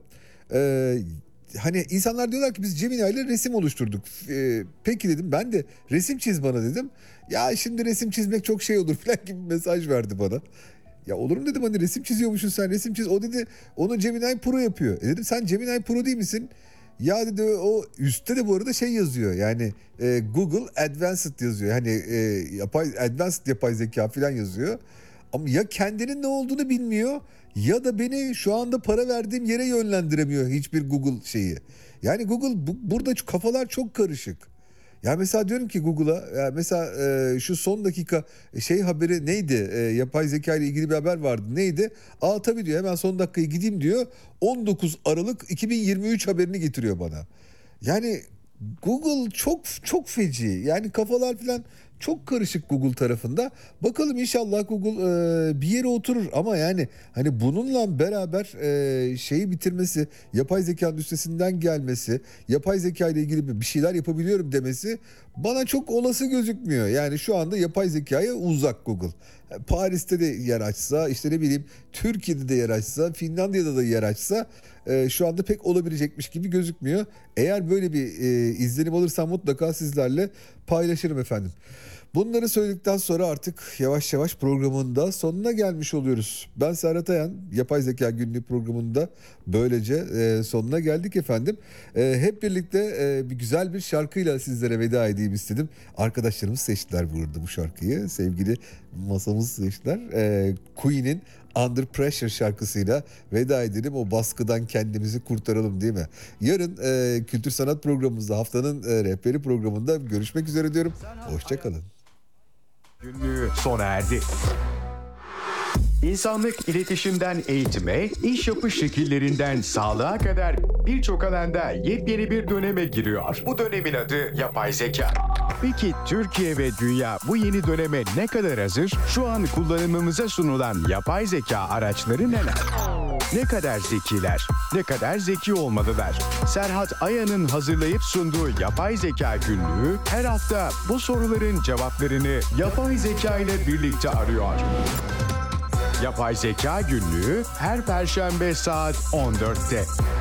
Hani insanlar diyorlar ki biz Gemini ile resim oluşturduk. Peki dedim, ben de resim çiz bana dedim. Ya şimdi resim çizmek çok şey olur falan gibi bir mesaj verdi bana. Ya olur mu dedim, hani resim çiziyormuşsun sen, resim çiz. O dedi onu Gemini Pro yapıyor. Dedim sen Gemini Pro değil misin? Ya dedi o üstte de bu arada şey yazıyor yani Google Advanced yazıyor. Hani Advanced yapay zeka falan yazıyor. Ama ya kendinin ne olduğunu bilmiyor ya da beni şu anda para verdiğim yere yönlendiremiyor hiçbir Google şeyi. Yani Google burada kafalar çok karışık. Ya mesela diyorum ki Google'a mesela şu son dakika haberi neydi? Yapay zeka ile ilgili bir haber vardı. Neydi? Tabii diyor, hemen son dakikaya gideyim diyor. 19 Aralık 2023 haberini getiriyor bana. Yani Google çok çok feci. Yani kafalar falan çok karışık Google tarafında. Bakalım inşallah Google bir yere oturur ama yani hani bununla beraber şeyi bitirmesi, yapay zekanın üstesinden gelmesi, yapay zeka ile ilgili bir şeyler yapabiliyorum demesi bana çok olası gözükmüyor. Yani şu anda yapay zekaya uzak Google. Paris'te de yer açsa, işte ne bileyim Türkiye'de de yer açsa, Finlandiya'da da yer açsa şu anda pek olabilecekmiş gibi gözükmüyor. Eğer böyle bir izlenim alırsam mutlaka sizlerle paylaşırım efendim. Bunları söyledikten sonra artık yavaş yavaş programın da sonuna gelmiş oluyoruz. Ben Serhat Ayan, Yapay Zeka Günlüğü programında böylece sonuna geldik efendim. Hep birlikte bir güzel bir şarkıyla sizlere veda edeyim istedim. Arkadaşlarımız seçtiler burada bu şarkıyı. Sevgili masamız seçtiler. Queen'in Under Pressure şarkısıyla veda edelim. O baskıdan kendimizi kurtaralım değil mi? Yarın Kültür Sanat programımızda, haftanın rehberi programında görüşmek üzere diyorum. Hoşçakalın. Günlüğü sona erdi. İnsanlık iletişimden eğitime, iş yapış şekillerinden sağlığa kadar birçok alanda yepyeni bir döneme giriyor. Bu dönemin adı yapay zeka. Peki Türkiye ve dünya bu yeni döneme ne kadar hazır? Şu an kullanımımıza sunulan yapay zeka araçları neler? Ne kadar zekiler? Ne kadar zeki olmalılar? Serhat Ayan'ın hazırlayıp sunduğu Yapay Zeka Günlüğü her hafta bu soruların cevaplarını yapay zeka ile birlikte arıyor. Yapay Zeka Günlüğü her Perşembe saat 14'te.